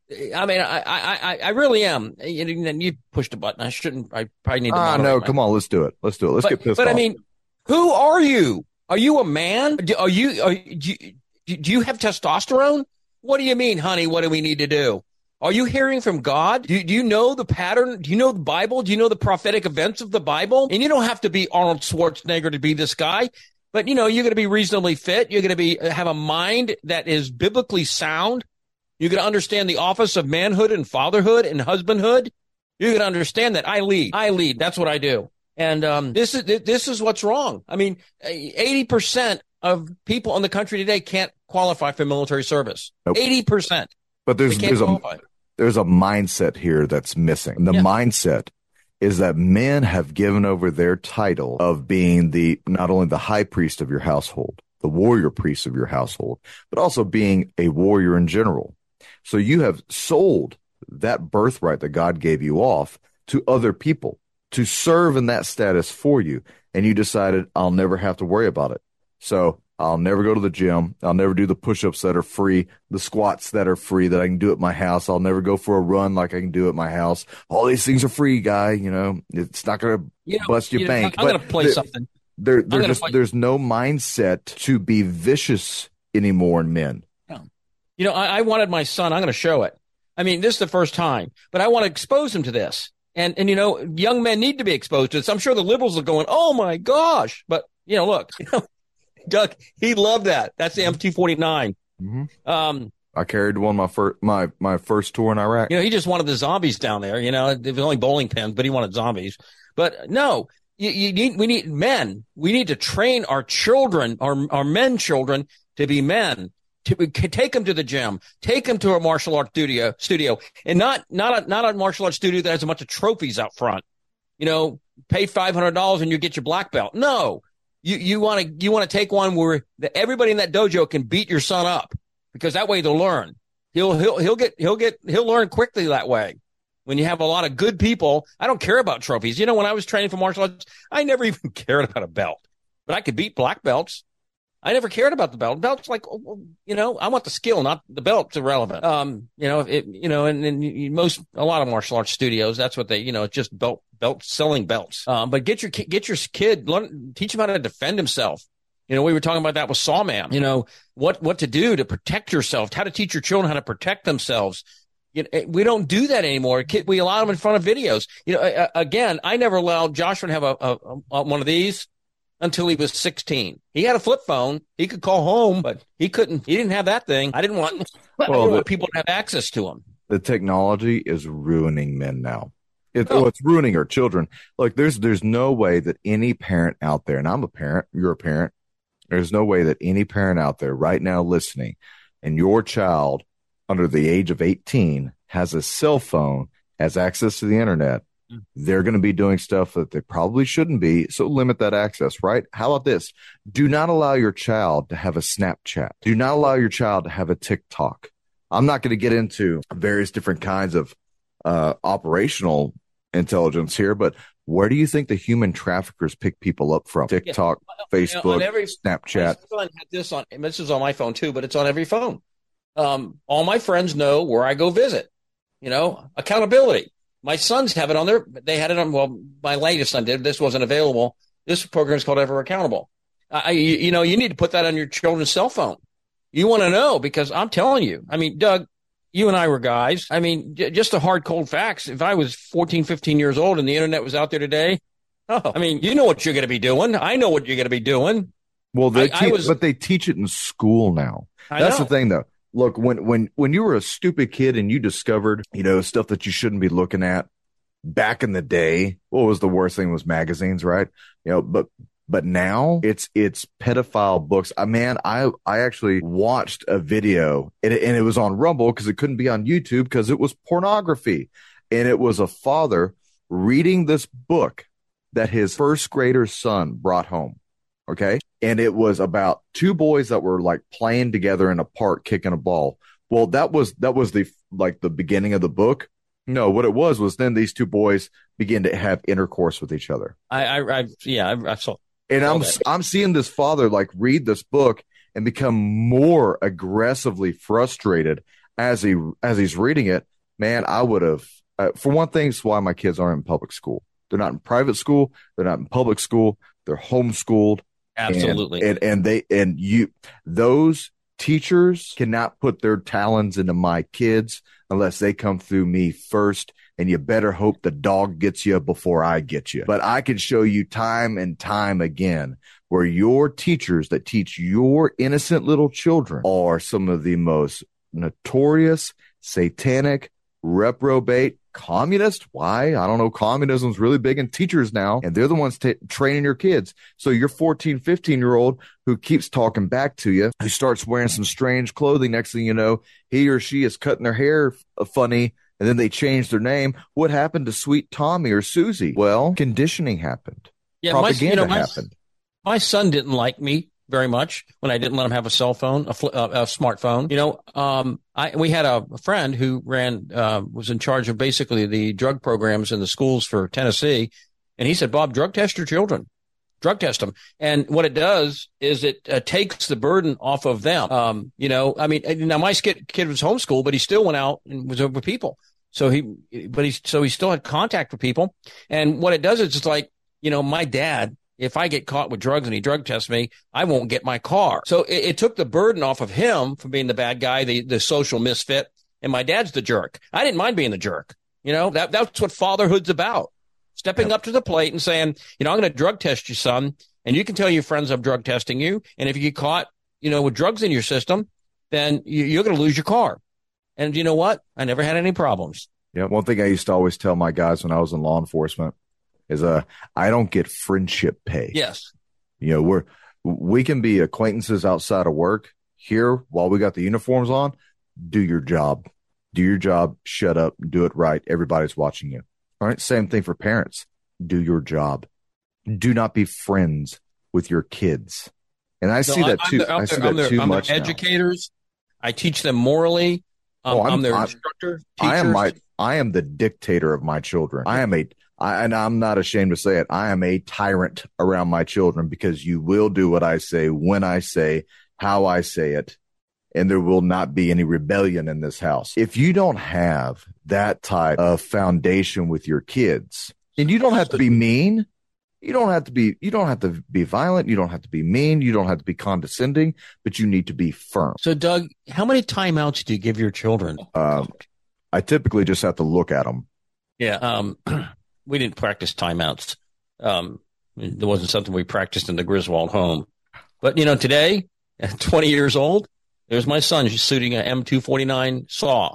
S2: I mean, I I, I really am. You pushed a button. I shouldn't. I probably need to.
S1: Ah, no, come on. Let's do it. Let's do it. Let's
S2: but,
S1: get pissed
S2: but
S1: off.
S2: But I mean, who are you? Are you a man? Are you, are, do you, do you have testosterone? What do you mean, honey? What do we need to do? Are you hearing from God? Do, do you know the pattern? Do you know the Bible? Do you know the prophetic events of the Bible? And you don't have to be Arnold Schwarzenegger to be this guy, but you know, you're going to be reasonably fit. You're going to be, have a mind that is biblically sound. You're going to understand the office of manhood and fatherhood and husbandhood. You're going to understand that I lead. I lead. That's what I do. And um, this is this is what's wrong. I mean, eighty percent of people in the country today can't qualify for military service.
S1: Nope.
S2: eighty percent.
S1: But there's there's a, there's a mindset here that's missing. The yeah. mindset is that men have given over their title of being the not only the high priest of your household, the warrior priest of your household, but also being a warrior in general. So you have sold that birthright that God gave you off to other people to serve in that status for you. And you decided, I'll never have to worry about it. So I'll never go to the gym. I'll never do the push-ups that are free, the squats that are free that I can do at my house. I'll never go for a run like I can do at my house. All these things are free, guy. You know, it's not going to you know, bust your you bank.
S2: Know, I'm going to play
S1: there,
S2: something.
S1: There, there just, there's no mindset to be vicious anymore in men.
S2: You know, I, I wanted my son, I'm going to show it. I mean, this is the first time, but I want to expose him to this. And, and, you know, young men need to be exposed to this. I'm sure the liberals are going, oh, my gosh. But, you know, look, you know, Doug, he loved that. That's the M T forty-nine.
S1: Mm-hmm.
S2: Um,
S1: I carried one my first my my first tour in Iraq.
S2: You know, he just wanted the zombies down there. You know, there was only bowling pins, but he wanted zombies. But no, you, you need we need men. We need to train our children, our our men children, to be men. To take them to the gym, take them to a martial arts studio, studio, and not not a not a martial arts studio that has a bunch of trophies out front. You know, pay five hundred dollars and you get your black belt. No, you you want to you want to take one where the, everybody in that dojo can beat your son up, because that way they'll learn. He'll he'll he'll get he'll get he'll learn quickly that way. When you have a lot of good people, I don't care about trophies. You know, when I was training for martial arts, I never even cared about a belt, but I could beat black belts. I never cared about the belt. Belt's like, you know, I want the skill, not the belt's irrelevant. Um, you know, it, you know, and, and most, a lot of martial arts studios, that's what they, you know, it's just belt, belt selling belts. Um, but get your, get your kid, learn, teach him how to defend himself. You know, we were talking about that with Sawman, you know, what, what to do to protect yourself, how to teach your children how to protect themselves. You know, we don't do that anymore. We allow them in front of videos. You know, again, I never allowed Joshua to have a, a, a one of these until he was sixteen. He had a flip phone. He could call home, but he couldn't. He didn't have that thing. I didn't want, I didn't
S1: well,
S2: want people to have access to him.
S1: The technology is ruining men now. It,
S2: Oh,
S1: oh, it's ruining our children. Like there's there's no way that any parent out there, and I'm a parent, you're a parent, there's no way that any parent out there right now listening and your child under the age of eighteen has a cell phone, has access to the internet. They're going to be doing stuff that they probably shouldn't be. So limit that access, right? How about this? Do not allow your child to have a Snapchat. Do not allow your child to have a TikTok. I'm not going to get into various different kinds of uh, operational intelligence here, but where do you think the human traffickers pick people up from? TikTok, yeah. Facebook, you know, on every, Snapchat.
S2: My son had this on, this is on my phone too, but it's on every phone. Um, all my friends know where I go visit. You know, accountability. My sons have it on their, they had it on, well, my latest son did. This wasn't available. This program is called Ever Accountable. I, you, you know, you need to put that on your children's cell phone. You want to know, because I'm telling you, I mean, Doug, you and I were guys. I mean, j- just the hard, cold facts. If I was fourteen, fifteen years old and the internet was out there today, oh, I mean, you know what you're going to be doing. I know what you're going to be doing.
S1: Well, they
S2: I,
S1: te-
S2: I was,
S1: but they teach it in school now.
S2: I
S1: That's
S2: know.
S1: the thing, though. Look, when, when, when you were a stupid kid and you discovered, you know, stuff that you shouldn't be looking at back in the day, what was the worst thing was magazines, right? You know, but, but now it's, it's pedophile books. I man, I, I actually watched a video and it, and it was on Rumble because it couldn't be on YouTube because it was pornography. And it was a father reading this book that his first grader son brought home. Okay. And it was about two boys that were like playing together in a park, kicking a ball. Well, that was, that was the, like the beginning of the book. No, what it was, was then these two boys began to have intercourse with each other.
S2: I, I, I yeah, I, I saw.
S1: And
S2: saw
S1: I'm,
S2: that.
S1: I'm seeing this father like read this book and become more aggressively frustrated as he, as he's reading it. Man, I would have, uh, for one thing, it's why my kids aren't in public school. They're not in private school. They're not in public school. They're homeschooled.
S2: Absolutely.
S1: And, and, and they, and you, those teachers cannot put their talons into my kids unless they come through me first. And you better hope the dog gets you before I get you. But I can show you time and time again where your teachers that teach your innocent little children are some of the most notorious, satanic, reprobate, communist. Why? I don't know. Communism's really big in teachers now, and they're the ones t- training your kids. So your fourteen, fifteen year old who keeps talking back to you, who starts wearing some strange clothing. Next thing you know, he or she is cutting their hair f- funny, and then they change their name. What happened to sweet Tommy or Susie? Well, conditioning happened.
S2: Yeah,
S1: Propaganda
S2: my, you know, my,
S1: happened.
S2: My son didn't like me very much when I didn't let him have a cell phone, a, fl- uh, a smartphone. You know, um, I, we had a, a friend who ran, uh, was in charge of basically the drug programs in the schools for Tennessee. And he said, Bob, drug test your children, drug test them. And what it does is it uh, takes the burden off of them. Um, you know, I mean, now my kid, kid was homeschooled, but he still went out and was over people. So he, but he, so he still had contact with people. And what it does is it's like, you know, my dad, if I get caught with drugs and he drug tests me, I won't get my car. So it, it took the burden off of him from being the bad guy, the, the social misfit. And my dad's the jerk. I didn't mind being the jerk. You know, that that's what fatherhood's about. Stepping up to the plate and saying, you know, I'm going to drug test you, son. And you can tell your friends I'm drug testing you. And if you get caught, you know, with drugs in your system, then you, you're going to lose your car. And you know what? I never had any problems.
S1: Yeah. One thing I used to always tell my guys when I was in law enforcement is uh, I don't get friendship pay.
S2: Yes.
S1: You know, we're, we can be acquaintances outside of work. Here, while we got the uniforms on, do your job. Do your job. Shut up. Do it right. Everybody's watching you. All right. Same thing for parents. Do your job. Do not be friends with your kids. And I
S2: So
S1: see that
S2: I'm
S1: too.
S2: their- I'm
S1: I see
S2: their- I'm
S1: that
S2: their-
S1: too
S2: I'm their
S1: much now.
S2: educators. I teach them morally. Um,
S1: Oh, I'm-
S2: I'm, their
S1: I'm-
S2: instructor.
S1: I am
S2: teachers.
S1: my, I am the dictator of my children. I am a, I, and I'm not ashamed to say it. I am a tyrant around my children because you will do what I say, when I say, how I say it, and there will not be any rebellion in this house. If you don't have that type of foundation with your kids, and you don't have to be mean, you don't have to be, you don't have to be violent, you don't have to be mean, you don't have to be condescending, but you need to be firm.
S2: So, Doug, how many timeouts do you give your children?
S1: Um, I typically just have to look at them.
S2: Yeah, um, we didn't practice timeouts. Um, it wasn't something we practiced in the Griswold home. But, you know, today, at twenty years old, there's my son shooting an M two forty-nine saw.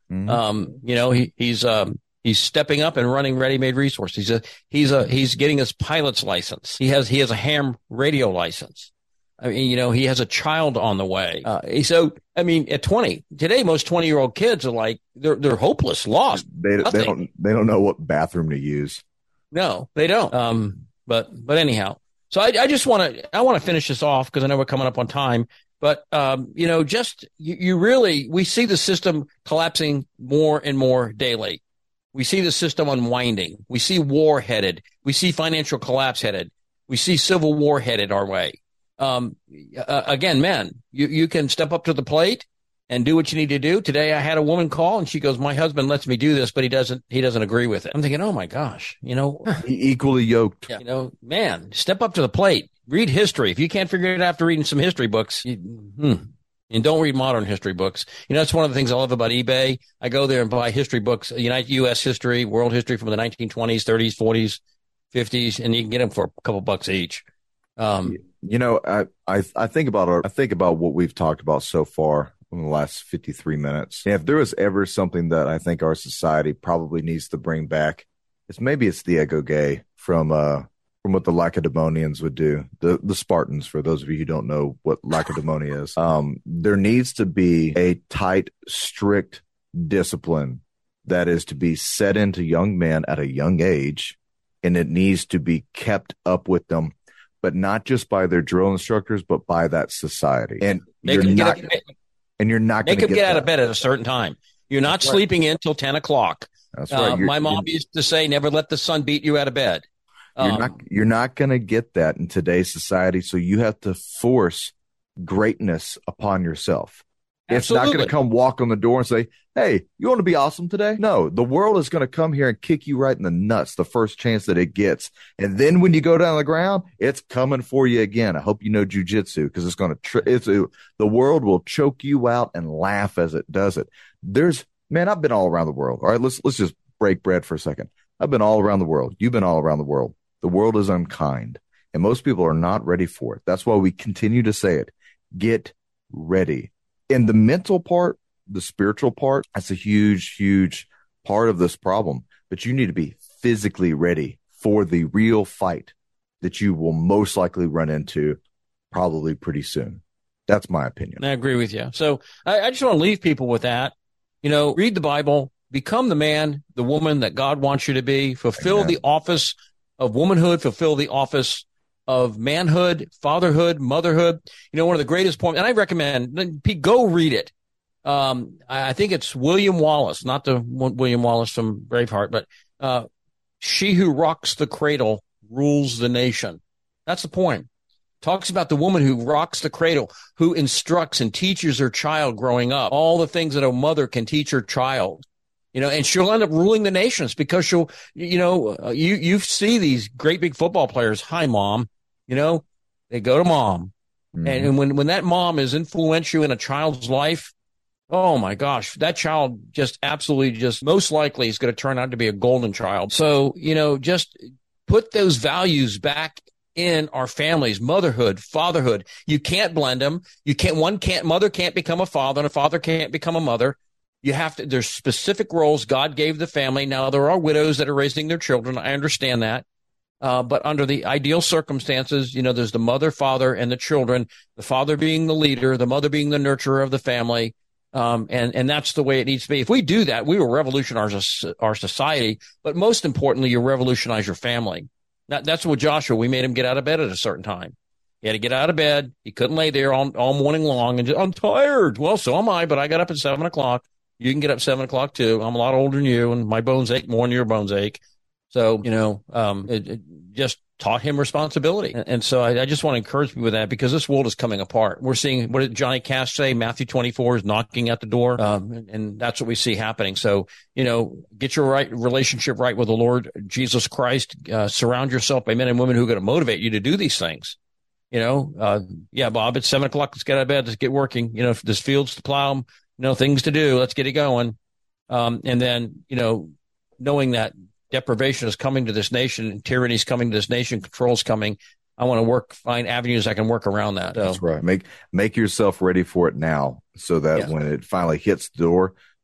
S2: Mm-hmm. Um, you know, he, he's, um, he's stepping up and running Ready-Made Resources. He's a, he's a, he's getting his pilot's license. He has, he has a ham radio license. I mean, you know, he has a child on the way. Uh, so, I mean, at twenty, today, most twenty year old kids are like, they're, they're hopeless, lost.
S1: They, they don't, they don't know what bathroom to use.
S2: No, they don't. Um, but, but anyhow, so I, I just want to, I want to finish this off because I know we're coming up on time, but, um, you know, just, you, you really, we see the system collapsing more and more daily. We see the system unwinding. We see war headed. We see financial collapse headed. We see civil war headed our way. Um, uh, again, men, you, you can step up to the plate and do what you need to do. Today, I had a woman call and she goes, my husband lets me do this, but he doesn't, he doesn't agree with it. I'm thinking, oh my gosh, you know,
S1: equally yoked,
S2: you know, man, step up to the plate, read history. If you can't figure it out after reading some history books, you, hmm, and don't read modern history books. You know, that's one of the things I love about eBay. I go there and buy history books, United U S history, world history from the nineteen twenties, thirties, forties, fifties, and you can get them for a couple bucks each. Um,
S1: You know, I, I I think about our, I think about what we've talked about so far in the last fifty-three minutes. And if there was ever something that I think our society probably needs to bring back, it's maybe it's the ego gay from uh from what the Lacedaemonians would do, the the Spartans. For those of you who don't know what Lacedaemonia is, um, there needs to be a tight, strict discipline that is to be set into young men at a young age, and it needs to be kept up with them. But not just by their drill instructors, but by that society. And
S2: they
S1: you're
S2: can
S1: not,
S2: get a,
S1: and you're not
S2: they
S1: going to
S2: get,
S1: get
S2: out
S1: that.
S2: of bed at a certain time. You're not
S1: That's
S2: sleeping
S1: right.
S2: in till ten o'clock.
S1: That's right.
S2: Uh, my mom used to say, never let the sun beat you out of bed.
S1: You're
S2: um,
S1: not, you're not going to get that in today's society. So you have to force greatness upon yourself. It's
S2: absolutely.
S1: not going to come walk on the door and say, hey, you want to be awesome today? No, the world is going to come here and kick you right in the nuts the first chance that it gets. And then when you go down on the ground, it's coming for you again. I hope you know jujitsu because it's going to, tr- it's a, the world will choke you out and laugh as it does it. There's, man, I've been all around the world. All right, let's, let's just break bread for a second. I've been all around the world. You've been all around the world. The world is unkind and most people are not ready for it. That's why we continue to say it. Get ready. And the mental part, the spiritual part, that's a huge, huge part of this problem. But you need to be physically ready for the real fight that you will most likely run into probably pretty soon. That's my opinion.
S2: I agree with you. So I, I just want to leave people with that. You know, read the Bible, become the man, the woman that God wants you to be, fulfill Amen. The office of womanhood, fulfill the office of manhood, fatherhood, motherhood. You know, one of the greatest poems, and I recommend, Pete, go read it. Um, I think it's William Wallace, not the William Wallace from Braveheart, but uh, she who rocks the cradle rules the nation. That's the poem. Talks about the woman who rocks the cradle, who instructs and teaches her child growing up, all the things that a mother can teach her child. You know, and she'll end up ruling the nations because she'll, you know, uh, you, you see these great big football players. Hi, mom. You know, they go to mom. Mm-hmm. And, and when, when that mom is influential in a child's life, oh my gosh, that child just absolutely just most likely is going to turn out to be a golden child. So, you know, just put those values back in our families, motherhood, fatherhood. You can't blend them. You can't, one can't, mother can't become a father and a father can't become a mother. You have to, there's specific roles God gave the family. Now, there are widows that are raising their children. I understand that. Uh, but under the ideal circumstances, you know, there's the mother, father, and the children, the father being the leader, the mother being the nurturer of the family. Um, and, and that's the way it needs to be. If we do that, we will revolutionize our, our society. But most importantly, you revolutionize your family. That, that's what Joshua, we made him get out of bed at a certain time. He had to get out of bed. He couldn't lay there all, all morning long and just, I'm tired. Well, so am I, but I got up at seven o'clock. You can get up seven o'clock too. I'm a lot older than you and my bones ache more than your bones ache. So, you know, um, it, it just taught him responsibility. And, and so I, I just want to encourage people with that because this world is coming apart. We're seeing, what did Johnny Cash say? Matthew twenty-four is knocking at the door. Um, and, and that's what we see happening. So, you know, get your right relationship right with the Lord Jesus Christ. Uh, surround yourself by men and women who are going to motivate you to do these things. You know, uh, yeah, Bob, it's seven o'clock. Let's get out of bed. Let's get working. You know, if there's fields to plow, you know, things to do. Let's get it going. Um, and then, you know, knowing that deprivation is coming to this nation, tyranny is coming to this nation, control is coming. I want to work, find avenues I can work around that. So.
S1: That's right. Make make yourself ready for it now, so that yeah. when it finally hits the door,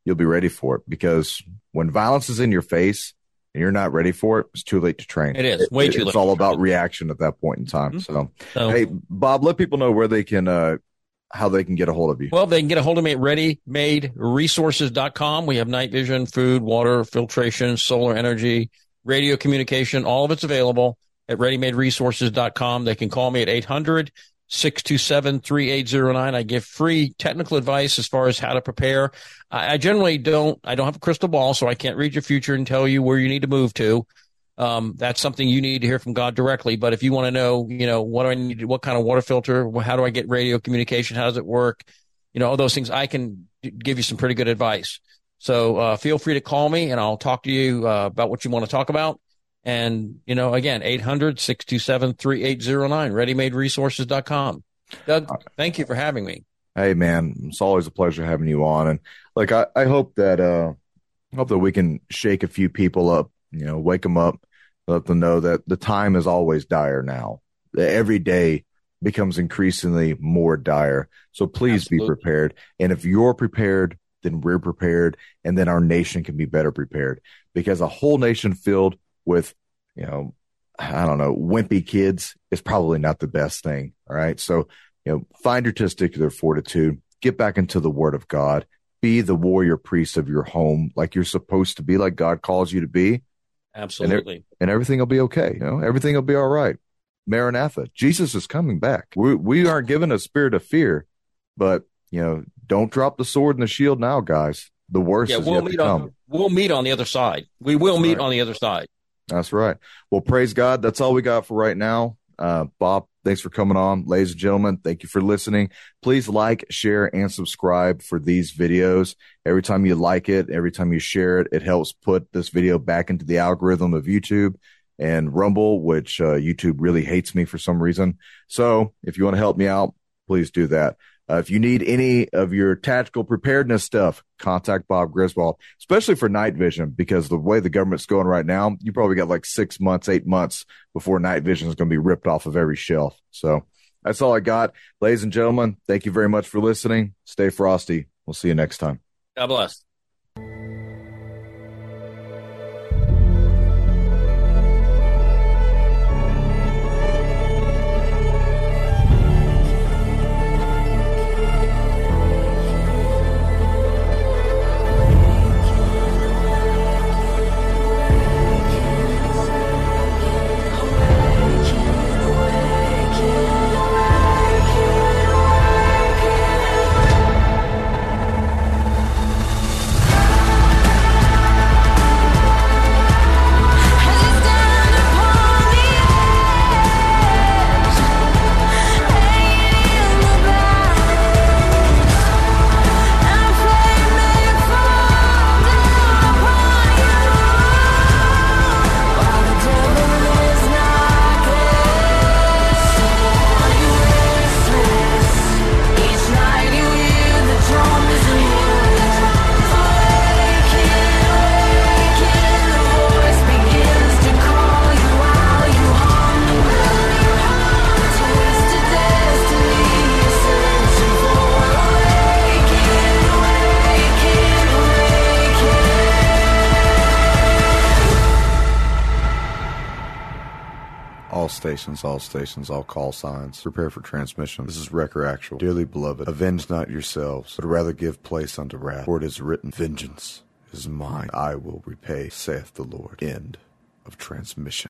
S1: you'll be ready for it. Because when violence is in your face and you're not ready for it, it's too late to train.
S2: It is way
S1: it,
S2: too
S1: it's
S2: late.
S1: It's all about reaction at that point in time. Mm-hmm. So,
S2: so,
S1: hey, Bob, let people know where they can, uh, how they can get a hold of you.
S2: Well, they can get a hold of me at ready made resources dot com. We have night vision, food, water, filtration, solar energy, radio communication. All of it's available at ready made resources dot com. They can call me at eight hundred, six two seven, three eight zero nine. I give free technical advice as far as how to prepare. I, I generally don't, I don't have a crystal ball, so I can't read your future and tell you where you need to move to. Um, that's something you need to hear from God directly. But if you want to know, you know, what do I need, what kind of water filter, how do I get radio communication? How does it work? You know, all those things, I can give you some pretty good advice. So, uh, feel free to call me and I'll talk to you, uh, about what you want to talk about. And, you know, again, eight hundred, six two seven, three eight zero nine, ready made resources dot com. Doug, thank you for having me.
S1: Hey, man, it's always a pleasure having you on. And like, I, I hope that, uh, I hope that we can shake a few people up, you know, wake them up, let them know that the time is always dire now. Every day becomes increasingly more dire. So please Absolutely. Be prepared. And if you're prepared, then we're prepared. And then our nation can be better prepared, because a whole nation filled with, you know, I don't know, wimpy kids is probably not the best thing. All right. So, you know, find your testicular fortitude, get back into the word of God, be the warrior priest of your home, like you're supposed to be, like God calls you to be.
S2: Absolutely.
S1: And, and everything will be okay. You know, everything will be all right. Maranatha, Jesus is coming back. We, we aren't given a spirit of fear, but, you know, don't drop the sword and the shield now, guys. The worst
S2: yeah,
S1: is
S2: we'll
S1: yet
S2: meet
S1: to come.
S2: On, we'll meet on the other side. We will
S1: That's
S2: meet
S1: right.
S2: on the other side.
S1: That's right. Well, praise God. That's all we got for right now. Uh, Bob, thanks for coming on. Ladies and gentlemen, thank you for listening. Please like, share, and subscribe for these videos. Every time you like it, every time you share it, it helps put this video back into the algorithm of YouTube and Rumble, which uh, YouTube really hates me for some reason. So if you want to help me out, please do that. Uh, if you need any of your tactical preparedness stuff, contact Bob Griswold, especially for night vision, because the way the government's going right now, you probably got like six months, eight months before night vision is going to be ripped off of every shelf. So that's all I got. Ladies and gentlemen, thank you very much for listening. Stay frosty. We'll see you next time.
S2: God bless.
S1: All stations, all stations, all call signs. Prepare for transmission. This is Wrecker Actual. Dearly beloved, avenge not yourselves, but rather give place unto wrath. For it is written, vengeance is mine, I will repay, saith the Lord. End of transmission.